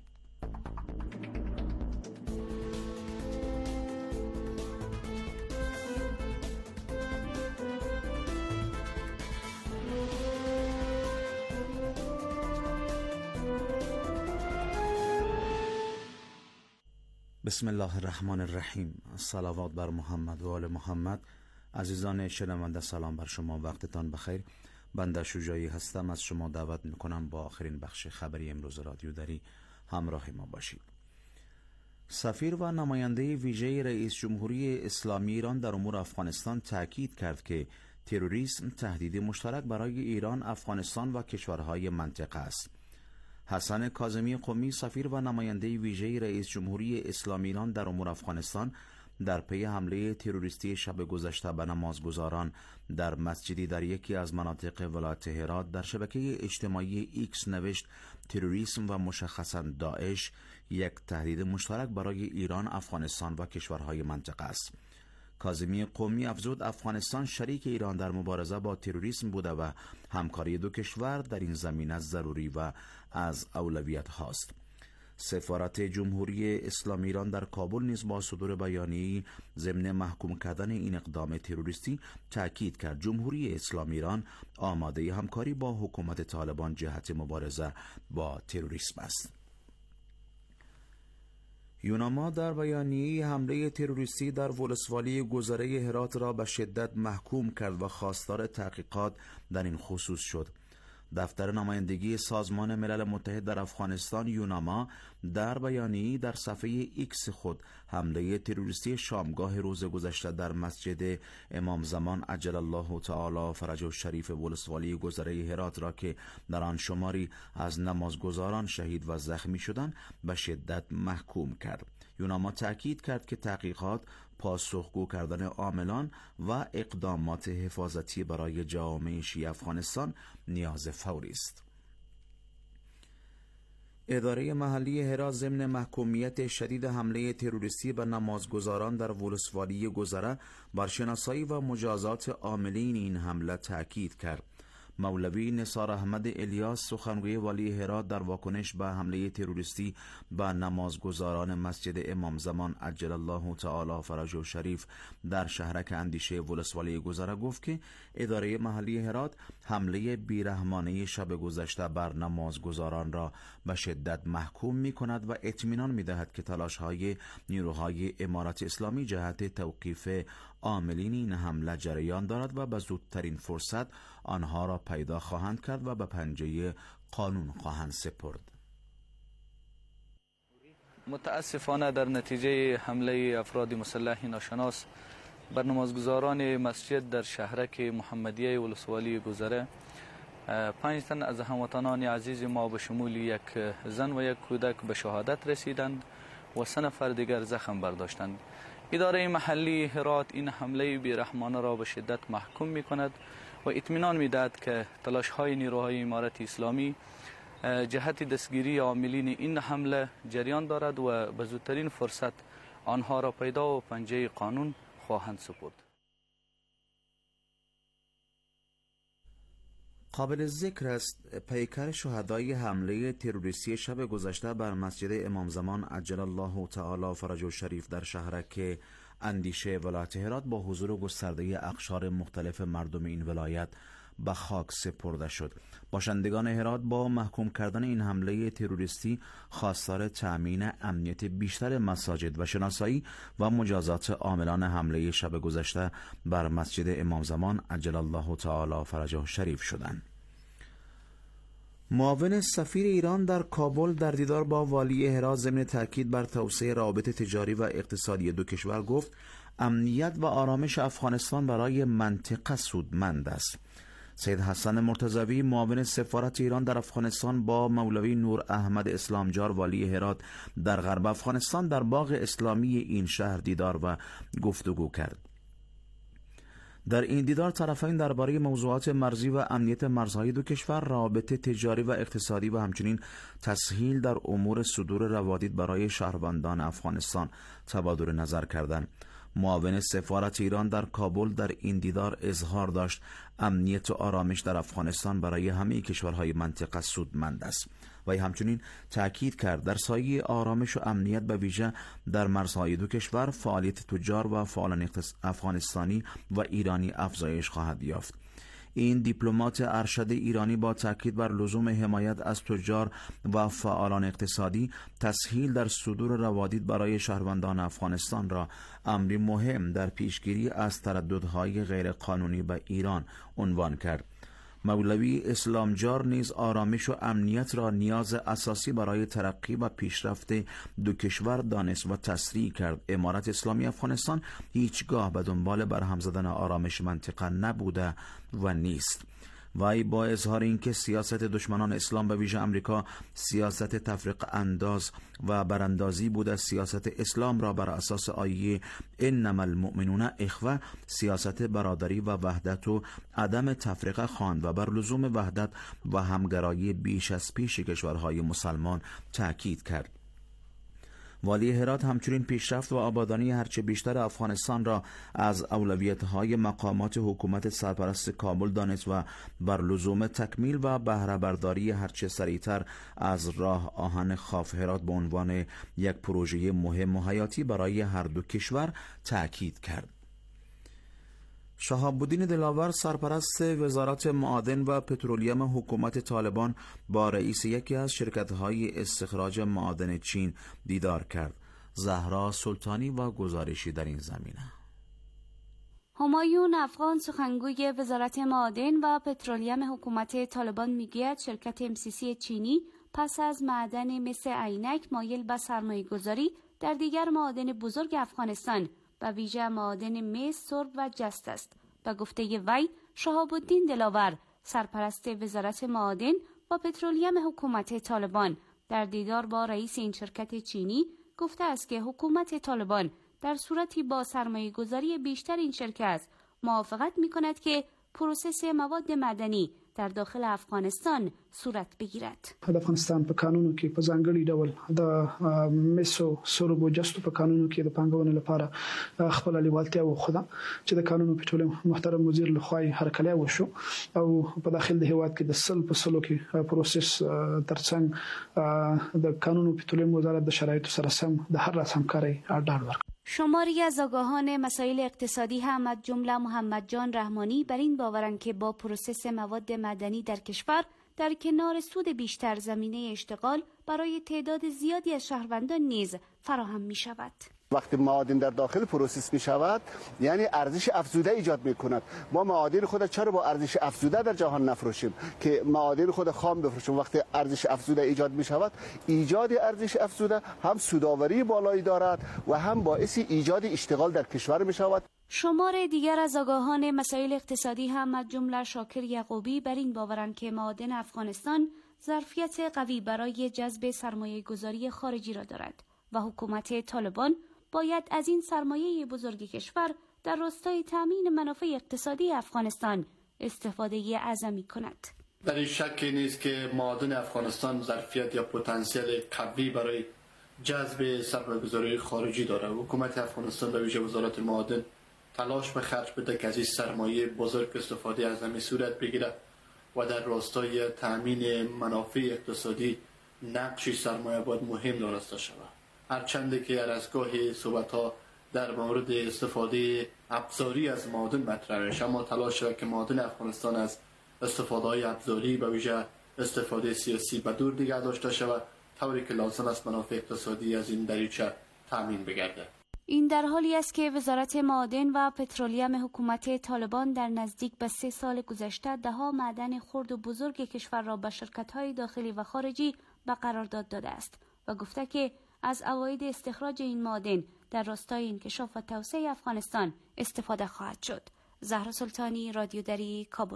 بسم الله الرحمن الرحیم. صلوات بر محمد و آل محمد. عزیزان شنونده سلام بر شما، وقتتان بخیر. بنده شجاعی هستم. از شما دعوت میکنم با آخرین بخش خبری امروز رادیو دری همراه ما باشید. سفیر و نماینده ویژه رئیس جمهوری اسلامی ایران در امور افغانستان تاکید کرد که تروریسم تهدیدی مشترک برای ایران، افغانستان و کشورهای منطقه است. حسن کاظمی قمی، سفیر و نماینده ویژه رئیس جمهوری اسلامی ایران در امور افغانستان، در پی حمله تروریستی شب گذشته به نمازگزاران در مسجدی در یکی از مناطق ولایت هرات در شبکه اجتماعی ایکس نوشت تروریسم و مشخصاً داعش یک تهدید مشترک برای ایران، افغانستان و کشورهای منطقه است. کاظمی قمی افزود افغانستان شریک ایران در مبارزه با تروریسم بوده و همکاری دو کشور در این زمینه ضروری و از اولویت هاست. سفارت جمهوری اسلامی ایران در کابل نیز با صدور بیانیه‌ای ضمن محکوم کردن این اقدام تروریستی تاکید کرد جمهوری اسلامی ایران آماده همکاری با حکومت طالبان جهت مبارزه با تروریسم است. یوناما در بیانیه‌ای حمله تروریستی در ولسوالی گذره هرات را به شدت محکوم کرد و خواستار تحقیقات در این خصوص شد. دفتر نمایندگی سازمان ملل متحد در افغانستان یوناما در بیانیه‌ای در صفحه ایکس خود حمله تروریستی شامگاه روز گذشته در مسجد امام زمان عجل الله تعالی فرجه الشریف ولسوالی گذره هرات را که در آن شماری از نمازگزاران شهید و زخمی شدند به شدت محکوم کرد. یوناما تأکید کرد که تحقیقات، پاسخگو کردن عاملان و اقدامات حفاظتی برای جامعه شیعه افغانستان نیاز فوری است. اداره محلی هرات ضمن محکومیت شدید حمله تروریستی به نمازگزاران در ولسوالی گذره بر شناسایی و مجازات عاملین این حمله تأکید کرد. مولوی نثار احمد الیاس، سخنگوی والی هرات، در واکنش به حمله تروریستی به نمازگزاران مسجد امام زمان عجل الله تعالی فرجه الشریف در شهرک اندیشه ولسوالی گذره گفت که اداره محلی هرات حمله بیرحمانه شب گذشته بر نمازگزاران را به شدت محکوم می کند و اطمینان می دهد که تلاش های نیروهای امارت اسلامی جهت توقیف عاملین این حمله جریان دارد و به زودترین فرصت آنها را پیدا خواهند کرد و به پنجه قانون خواهند سپرد. متاسفانه در نتیجه حمله افراد مسلح ناشناس بر نمازگزاران مسجد در شهرک محمدیه ولسوالی گذره 5 تن از هموطنان عزیز ما به شمول یک زن و یک کودک به شهادت رسیدند و 3 نفر دیگر زخم برداشتند. اداره محلی هرات این حمله بیرحمانه را به شدت محکوم می کند و اطمینان می دهد که تلاش های نیروهای امارت اسلامی جهت دستگیری عاملین این حمله جریان دارد و به زودترین فرصت آنها را پیدا و پنجه قانون خواهند سپرد. قابل ذکر است پیکر شهدای حمله تروریستی شب گذشته بر مسجد امام زمان عجل الله تعالی فرجه الشریف در شهرک اندیشه ولایت هرات با حضور گسترده اقشار مختلف مردم این ولایت به خاک سپرده شد. باشندگان هرات با محکوم کردن این حمله تروریستی خواستار تأمین امنیت بیشتر مساجد و شناسایی و مجازات عاملان حمله شب گذشته بر مسجد امام زمان عجل الله تعالی فرجه الشریف شدند. معاون سفیر ایران در کابل در دیدار با والی هرات ضمن تاکید بر توسعه روابط تجاری و اقتصادی دو کشور گفت امنیت و آرامش افغانستان برای منطقه سودمند است. سید حسن مرتضوی، معاون سفارت ایران در افغانستان، با مولوی نور احمد اسلامجار والی هرات در غرب افغانستان در باغ اسلامی این شهر دیدار و گفتگو کرد. در این دیدار طرفین درباره موضوعات مرزی و امنیت مرزهای دو کشور، رابطه تجاری و اقتصادی و همچنین تسهیل در امور صدور روادید برای شهروندان افغانستان تبادل نظر کردند. معاون سفارت ایران در کابل در این دیدار اظهار داشت امنیت و آرامش در افغانستان برای همه کشورهای منطقه سودمند است و همچنین تأکید کرد در سایه آرامش و امنیت به ویژه در مرزهای دو کشور فعالیت تجار و فعالان افغانستانی و ایرانی افزایش خواهد یافت. این دیپلمات ارشد ایرانی با تاکید بر لزوم حمایت از تجار و فعالان اقتصادی، تسهیل در صدور روادید برای شهروندان افغانستان را امری مهم در پیشگیری از ترددهای غیرقانونی به ایران عنوان کرد. مولوی اسلامجار نیز آرامش و امنیت را نیاز اساسی برای ترقی و پیشرفت دو کشور دانست و تصریح کرد. امارت اسلامی افغانستان هیچگاه به دنبال برهم زدن آرامش منطقه نبوده و نیست. وی با اظهار اینکه سیاست دشمنان اسلام به ویژه امریکا سیاست تفرقه انداز و براندازی بوده، سیاست اسلام را بر اساس آیه انما المؤمنون اخوه سیاست برادری و وحدت و عدم تفرقه خواند و بر لزوم وحدت و همگرایی بیش از پیش کشورهای مسلمان تاکید کرد. والی هرات همچنین پیشرفت و آبادانی هرچه بیشتر افغانستان را از اولویت‌های مقامات حکومت سرپرست کابل دانست و بر لزوم تکمیل و بهره برداری هرچه سریعتر از راه آهن خاف هرات به عنوان یک پروژه مهم و حیاتی برای هر دو کشور تأکید کرد. شهاب الدین دلاور سرپرست وزارت معادن و پترولیم حکومت طالبان با رئیس یکی از شرکت‌های استخراج معادن چین دیدار کرد. زهرا سلطانی و گزارشی در این زمینه. همایون افغان سخنگوی وزارت معادن و پترولیم حکومت طالبان میگوید شرکت MCC چینی پس از معدن مس عینک مایل به سرمایه‌گذاری در دیگر معادن بزرگ افغانستان و ویژه معادن مس، سرب و جست است. به گفته وی، شهاب الدین دلاور سرپرست وزارت معادن و پترولیم حکومت طالبان در دیدار با رئیس این شرکت چینی گفته است که حکومت طالبان در صورتی با سرمایه‌گذاری بیشتر این شرکت موافقت می‌کند که پروسس مواد معدنی در داخل افغانستان صورت بگیرد. د افغانستان په قانونو کې په ځانګړي ډول د مسو، سرب او جستو په قانونو کې د پانګونې لپاره خپل لیوالتیا وخوده چې د قانونو پټرولیم محترم وزیر لخوا هرکلی وشو او په داخل د هیواد کې د سل په سلو کې پروسس ترڅنګ د قانونو پټرولیم وزارت د شرایطو سره سم د هر راز همکاري ډاډ ورکړ. شماری از آگاهان مسائل اقتصادی هم از جمله محمد جان رحمانی بر این باورند که با پروسس مواد معدنی در کشور در کنار سود بیشتر زمینه اشتغال برای تعداد زیادی از شهروندان نیز فراهم می شود. وقتی معادن در داخل پروسس می شود یعنی ارزش افزوده ایجاد می کند. ما معادن خود چرا با ارزش افزوده در جهان نفروشیم که معادن خود خام بفروشیم؟ وقتی ارزش افزوده ایجاد می شود، ایجاد ارزش افزوده هم سودآوری بالایی دارد و هم باعث ایجاد اشتغال در کشور می شود. شمار دیگر از آگاهان مسائل اقتصادی هم از جمله شاکر یعقوبی بر این باورند که معادن افغانستان ظرفیت قوی برای جذب سرمایه گذاری خارجی را دارد و حکومت طالبان باید از این سرمایه بزرگ کشور در راستای تامین منافع اقتصادی افغانستان استفاده اعظمی کند. در این شکی نیست که معادن افغانستان ظرفیت یا پتانسیل قوی برای جذب سرمایه‌گذاری خارجی دارد. حکومت افغانستان به ویژه وزارت معادن تلاش به خرج بده که از این سرمایه بزرگ استفاده اعظمی صورت بگیرد و در راستای تامین منافع اقتصادی نقش سرمایه باید مهم دانسته شود. هرچند که از گاهی صحبت‌ها در مورد استفاده ابزاری از معادن مطرح است، اما تلاش شود که معادن افغانستان از استفاده‌های ابزاری به ویژه استفاده سیاسی به دور نگه داشته شود، طوری که لازم است منافع اقتصادی از این دریچه تامین بگردد. این در حالی است که وزارت معادن و پترولیم حکومت طالبان در نزدیک به 3 سال گذشته ده‌ها معدن خرد و بزرگ کشور را به شرکت‌های داخلی و خارجی به قرارداد داده است و گفته که از عواید استخراج این معادن در راستای انکشاف و توسعه افغانستان استفاده خواهد شد. زهرا سلطانی، رادیو دری، کابل.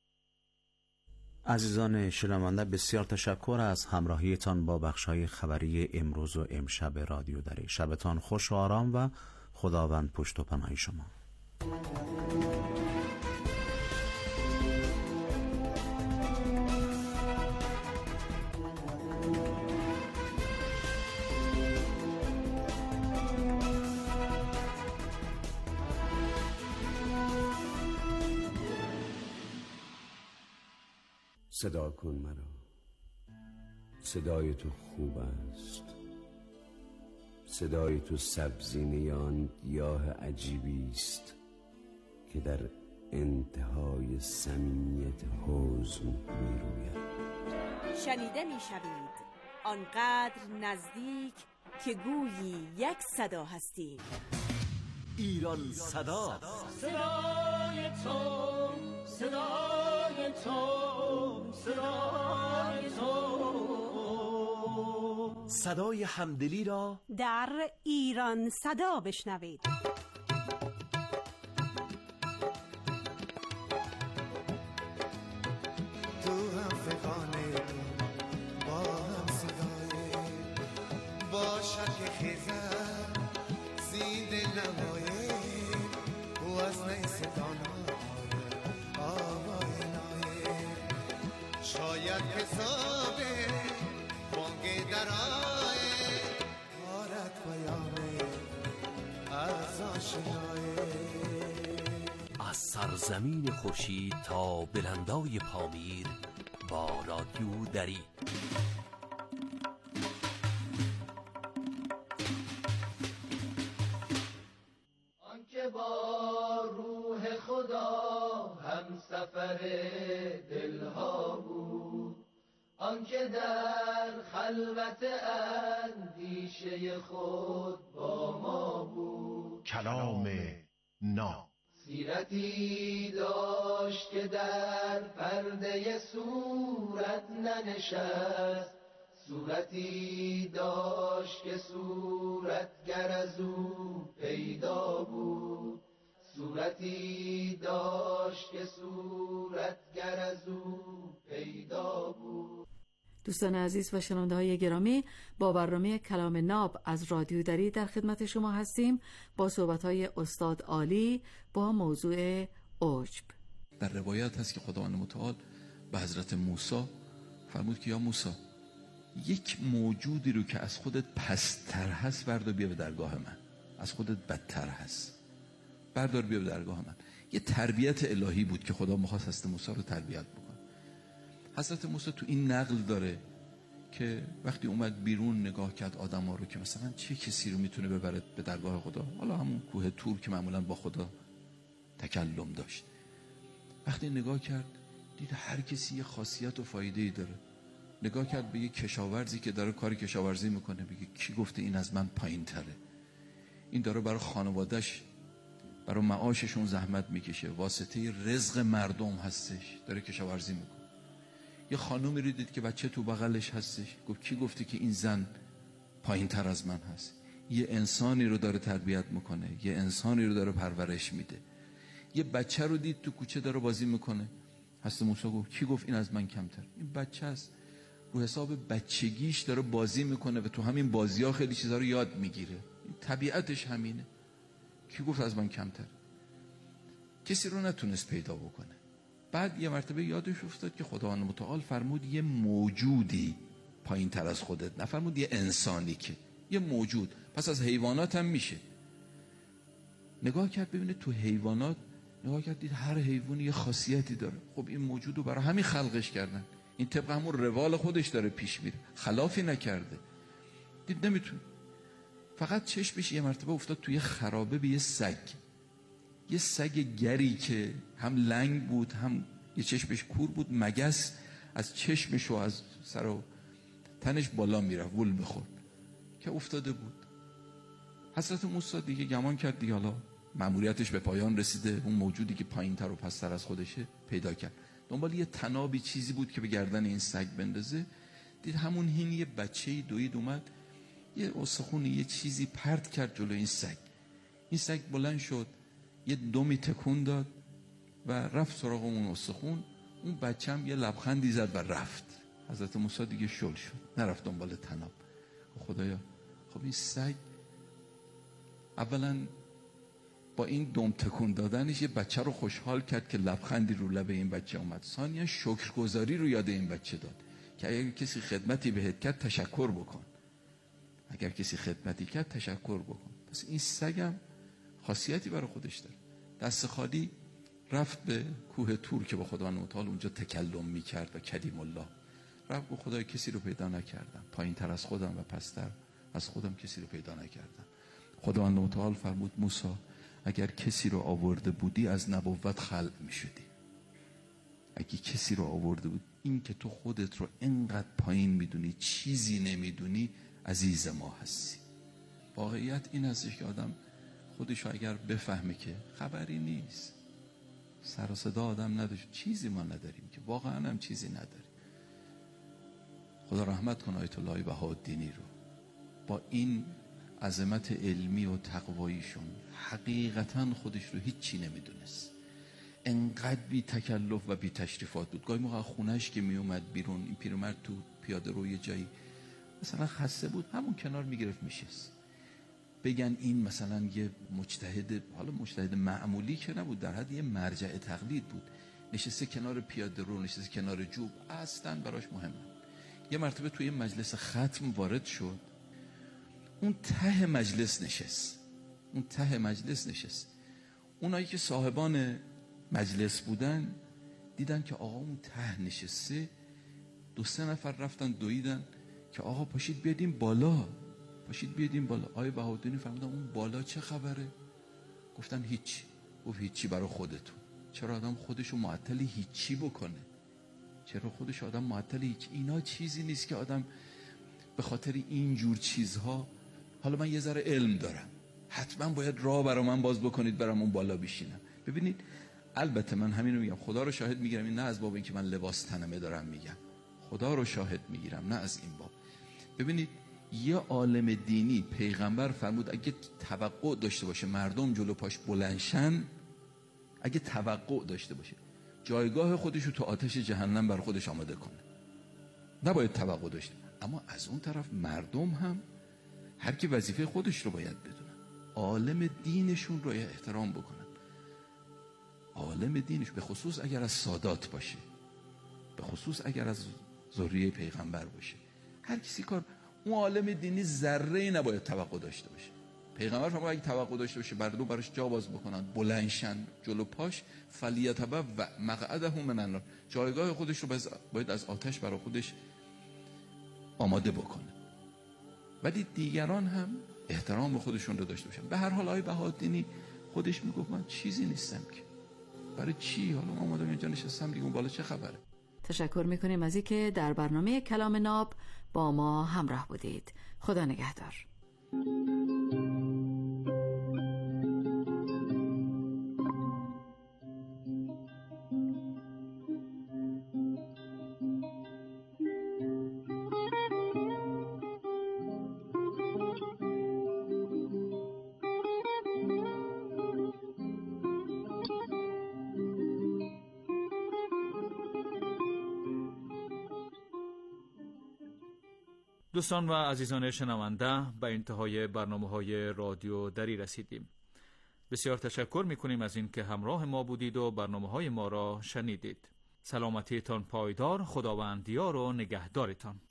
عزیزان شنونده، بسیار تشکر از همراهیتان با بخش‌های خبری امروز و امشب رادیو دری. شبتان خوش و آرام و خداوند پشت و پناه شما. صدا کن مرا، صدای تو خوب است، صدای تو سبزینه آن گیاه عجیبی است که در انتهای صمیمیت حزن می روید. شنیده می شوید آنقدر نزدیک که گویی یک صدا هستیم. ایران صدا، صدای تو، صدای تو، صدای تو، صدای همدلی را در ایران صدا بشنوید. تو هم فقانه با هم صدای باشد که خیزن زید نمایه و از نیست دانای آوای نایه شاید حسابه بانگ درائه آرد پیامه از آشنایه. از سرزمین خورشید تا بلندای پامیر با رادیو دری. آنکه با روح خدا هم سفر دلها بود، آنکه در خلوت اندیشه خود با ما بود. کلام ناب سیرتی داشت که در پرده صورت ننشست، صورتی داشت که صورتگر از او پیدا بود، صورتی داشت که صورتگر از او پیدا بود. دوستان عزیز و شنونده های گرامی، با برنامه کلام ناب از رادیو دری در خدمت شما هستیم با صحبت های استاد عالی با موضوع عجب. در روایت هست که خداوند متعال به حضرت موسی فرمود که یا موسی، یک موجودی رو که از خودت پستر هست بردار بیا به درگاه من، از خودت بدتر هست بردار بیا به درگاه من. یه تربیت الهی بود که خدا می‌خواست حضرت موسی رو تربیت بکنه. حضرت موسی تو این نقل داره که وقتی اومد بیرون نگاه کرد آدم‌ها رو که مثلا چه کسی رو میتونه ببره به درگاه خدا، حالا همون کوه طور که معمولا با خدا تکلم داشت، وقتی نگاه کرد دید هر کسی یه خاصیت و فایده‌ای داره. نگاه کرد به یه کشاورزی که داره کاری کشاورزی میکنه، بگه کی گفته این از من پایین تره؟ این داره برای خانوادهش برای معاششون زحمت میکشه، واسطه رزق مردم هستش، داره کشاورزی میکنه. یه خانومی رو دید که بچه تو بغلش هستش، گفت کی گفته که این زن پایین تر از من هست؟ یه انسانی رو داره تربیت میکنه، یه انسانی رو داره پرورش میده. یه بچه رو دید تو کوچه داره بازی میکنه، حضرت موسی گفت کی گفت این از من کمتر؟ این بچه است، رو حساب بچگیش داره بازی میکنه و تو همین بازی ها خیلی چیزها رو یاد میگیره، این طبیعتش همینه. کی گفت از من کمتر؟ کسی رو نتونست پیدا بکنه. بعد یه مرتبه یادش افتاد که خداوند متعال فرمود یه موجودی پایین تر از خودت، نفرمود یه انسانی، که یه موجود، پس از حیوانات هم میشه. نگاه کرد ببینه تو حیوانات، نگاه کرد دید هر حیوانی یه خاصیتی داره. خب این موجود رو برای همین خلقش کردن، این طبق همون روال خودش داره پیش میره، خلافی نکرده. دید نمیتونه. فقط چشمش یه مرتبه افتاد توی خرابه به یه سگ گری که هم لنگ بود هم یه چشمش کور بود، مگس از چشمش و از سر و تنش بالا میرفت، وول میخورد که افتاده بود. حضرت موسی دیگه گمان کرد دیگه حالا مأموریتش به پایان رسیده، اون موجودی که پایین تر و پستر از خودشه پیدا کرد. دنبال یه تنابی چیزی بود که به گردن این سگ بندازه، دید همون هین یه بچه‌ای دوید اومد، یه استخون یه چیزی پرت کرد جلو این سگ. این سگ بلند شد، یه دمی تکون داد و رفت سراغ اون استخون. اون بچه هم یه لبخندی زد و رفت. حضرت موسی دیگه شل شد، نرفت دنبال تناب. خدایا خب این سگ اولا با این دم تکون دادنش یه بچه رو خوشحال کرد که لبخندی رو لب این بچه اومد. ثانیا شکرگزاری رو یاد این بچه داد که اگر کسی خدمتی بهت کرد تشکر بکن، اگر کسی خدمتی کرد تشکر بکن. پس این سگم خاصیتی برای خودش داره، دست خالی رفت به کوه تور که با خداوند متعال اونجا تکلم میکرد و کلیم الله. رفت به خدای کسی رو پیدا نکردم، پایین تر از خودم و پستر از خودم کسی رو پیدا نکردم. خداوند متعال فرمود موسی اگر کسی رو آورده بودی از نبوت خلق میشدی. اگه کسی رو آورده بود، این که تو خودت رو اینقدر پایین میدونی، چیزی نمیدونی، عزیز ما هستی. واقعیت این هستش که آدم خودش اگر بفهمه که خبری نیست، سر و صدا آدم نداشت، چیزی ما نداریم که واقعا هم چیزی نداریم. خدا رحمت کنه آیت الله بهاءالدینی رو. با این عظمت علمی و تقواییشون حقیقتا خودش رو هیچی نمیدونست، انقدر بی تکلف و بی تشریفات بود. گاهی موقع خونهش که می اومد بیرون، این پیرمرد تو پیاده روی جایی مثلا خسته بود، همون کنار میگرفت میشست. بگن این مثلا یه مجتهد، حالا مجتهد معمولی که نبود، در حد یه مرجع تقلید بود، نشسته کنار پیاده رو، نشسته کنار جوب، اصلا براش مهم نبود. یه مرتبه توی مجلس ختم وارد شد، اون ته مجلس نشست. اونایی که صاحبان مجلس بودن دیدن که آقا اون ته نشسته، 2-3 نفر رفتن دویدن که آقا پاشید بیادیم بالا. آقای بهاءالدینی فرمودن اون بالا چه خبره؟ گفتن هیچی. گفت هیچی برای خودتون. چرا آدم خودشو معطل هیچی بکنه؟ اینا چیزی نیست که آدم به خاطر این جور چیزها، حالا من یه ذره علم دارم، حتما باید راه برای من باز بکنید برام اون بالا بشینم. ببینید البته من همین رو میگم، خدا رو شاهد میگیرم، این نه از باب این که من لباس تنمه دارم میگم، خدا رو شاهد میگیرم، نه از این باب. ببینید یه عالم دینی، پیغمبر فرمود اگه توقع داشته باشه مردم جلو پاش بلندشن، اگه توقع داشته باشه جایگاه خودش رو تو آتش جهنم بر خودش آماده کنه، نباید توقع داشته. اما از اون طرف مردم هم هر کی وظیفه خودش رو باید بدونن، عالم دینشون رو احترام بکنن. عالم دینش به خصوص اگر از سادات باشه، به خصوص اگر از ذریه پیغمبر باشه، هر کسی کار، اون عالم دینی ذره‌ای نباید توقع داشته باشه. پیغمبر فرمود اگه توقع داشته باشه مردم براش جا باز بکنن، بلندشن جلو پاش، فلیتبوأ مقعده من النار، جایگاه خودش رو باید از آتش برای خودش آماده بکنه. ولی دیگران هم احترام به خودشون رو داشته باشن. به هر حال آقای بهاءالدینی خودش میگفت من چیزی نیستم که، برای چی حالا من اومدم اینجا نشستم دیگه، اون بالا چه خبره. تشکر میکنیم از اینکه در برنامه کلام ناب با ما همراه بودید. خدا نگهدار. دوستان و عزیزان شنونده، به انتهای برنامه‌های رادیو دری رسیدیم. بسیار تشکر می‌کنیم از اینکه همراه ما بودید و برنامه‌های ما را شنیدید. سلامتیتان پایدار، خداوند یار و نگهدارتان.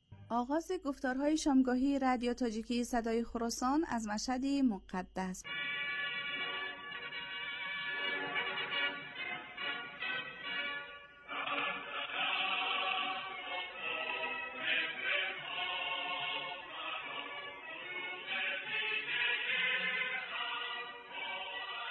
آغاز گفتارهای شامگاهی رادیو تاجیکی صدای خراسان از مشهد مقدس.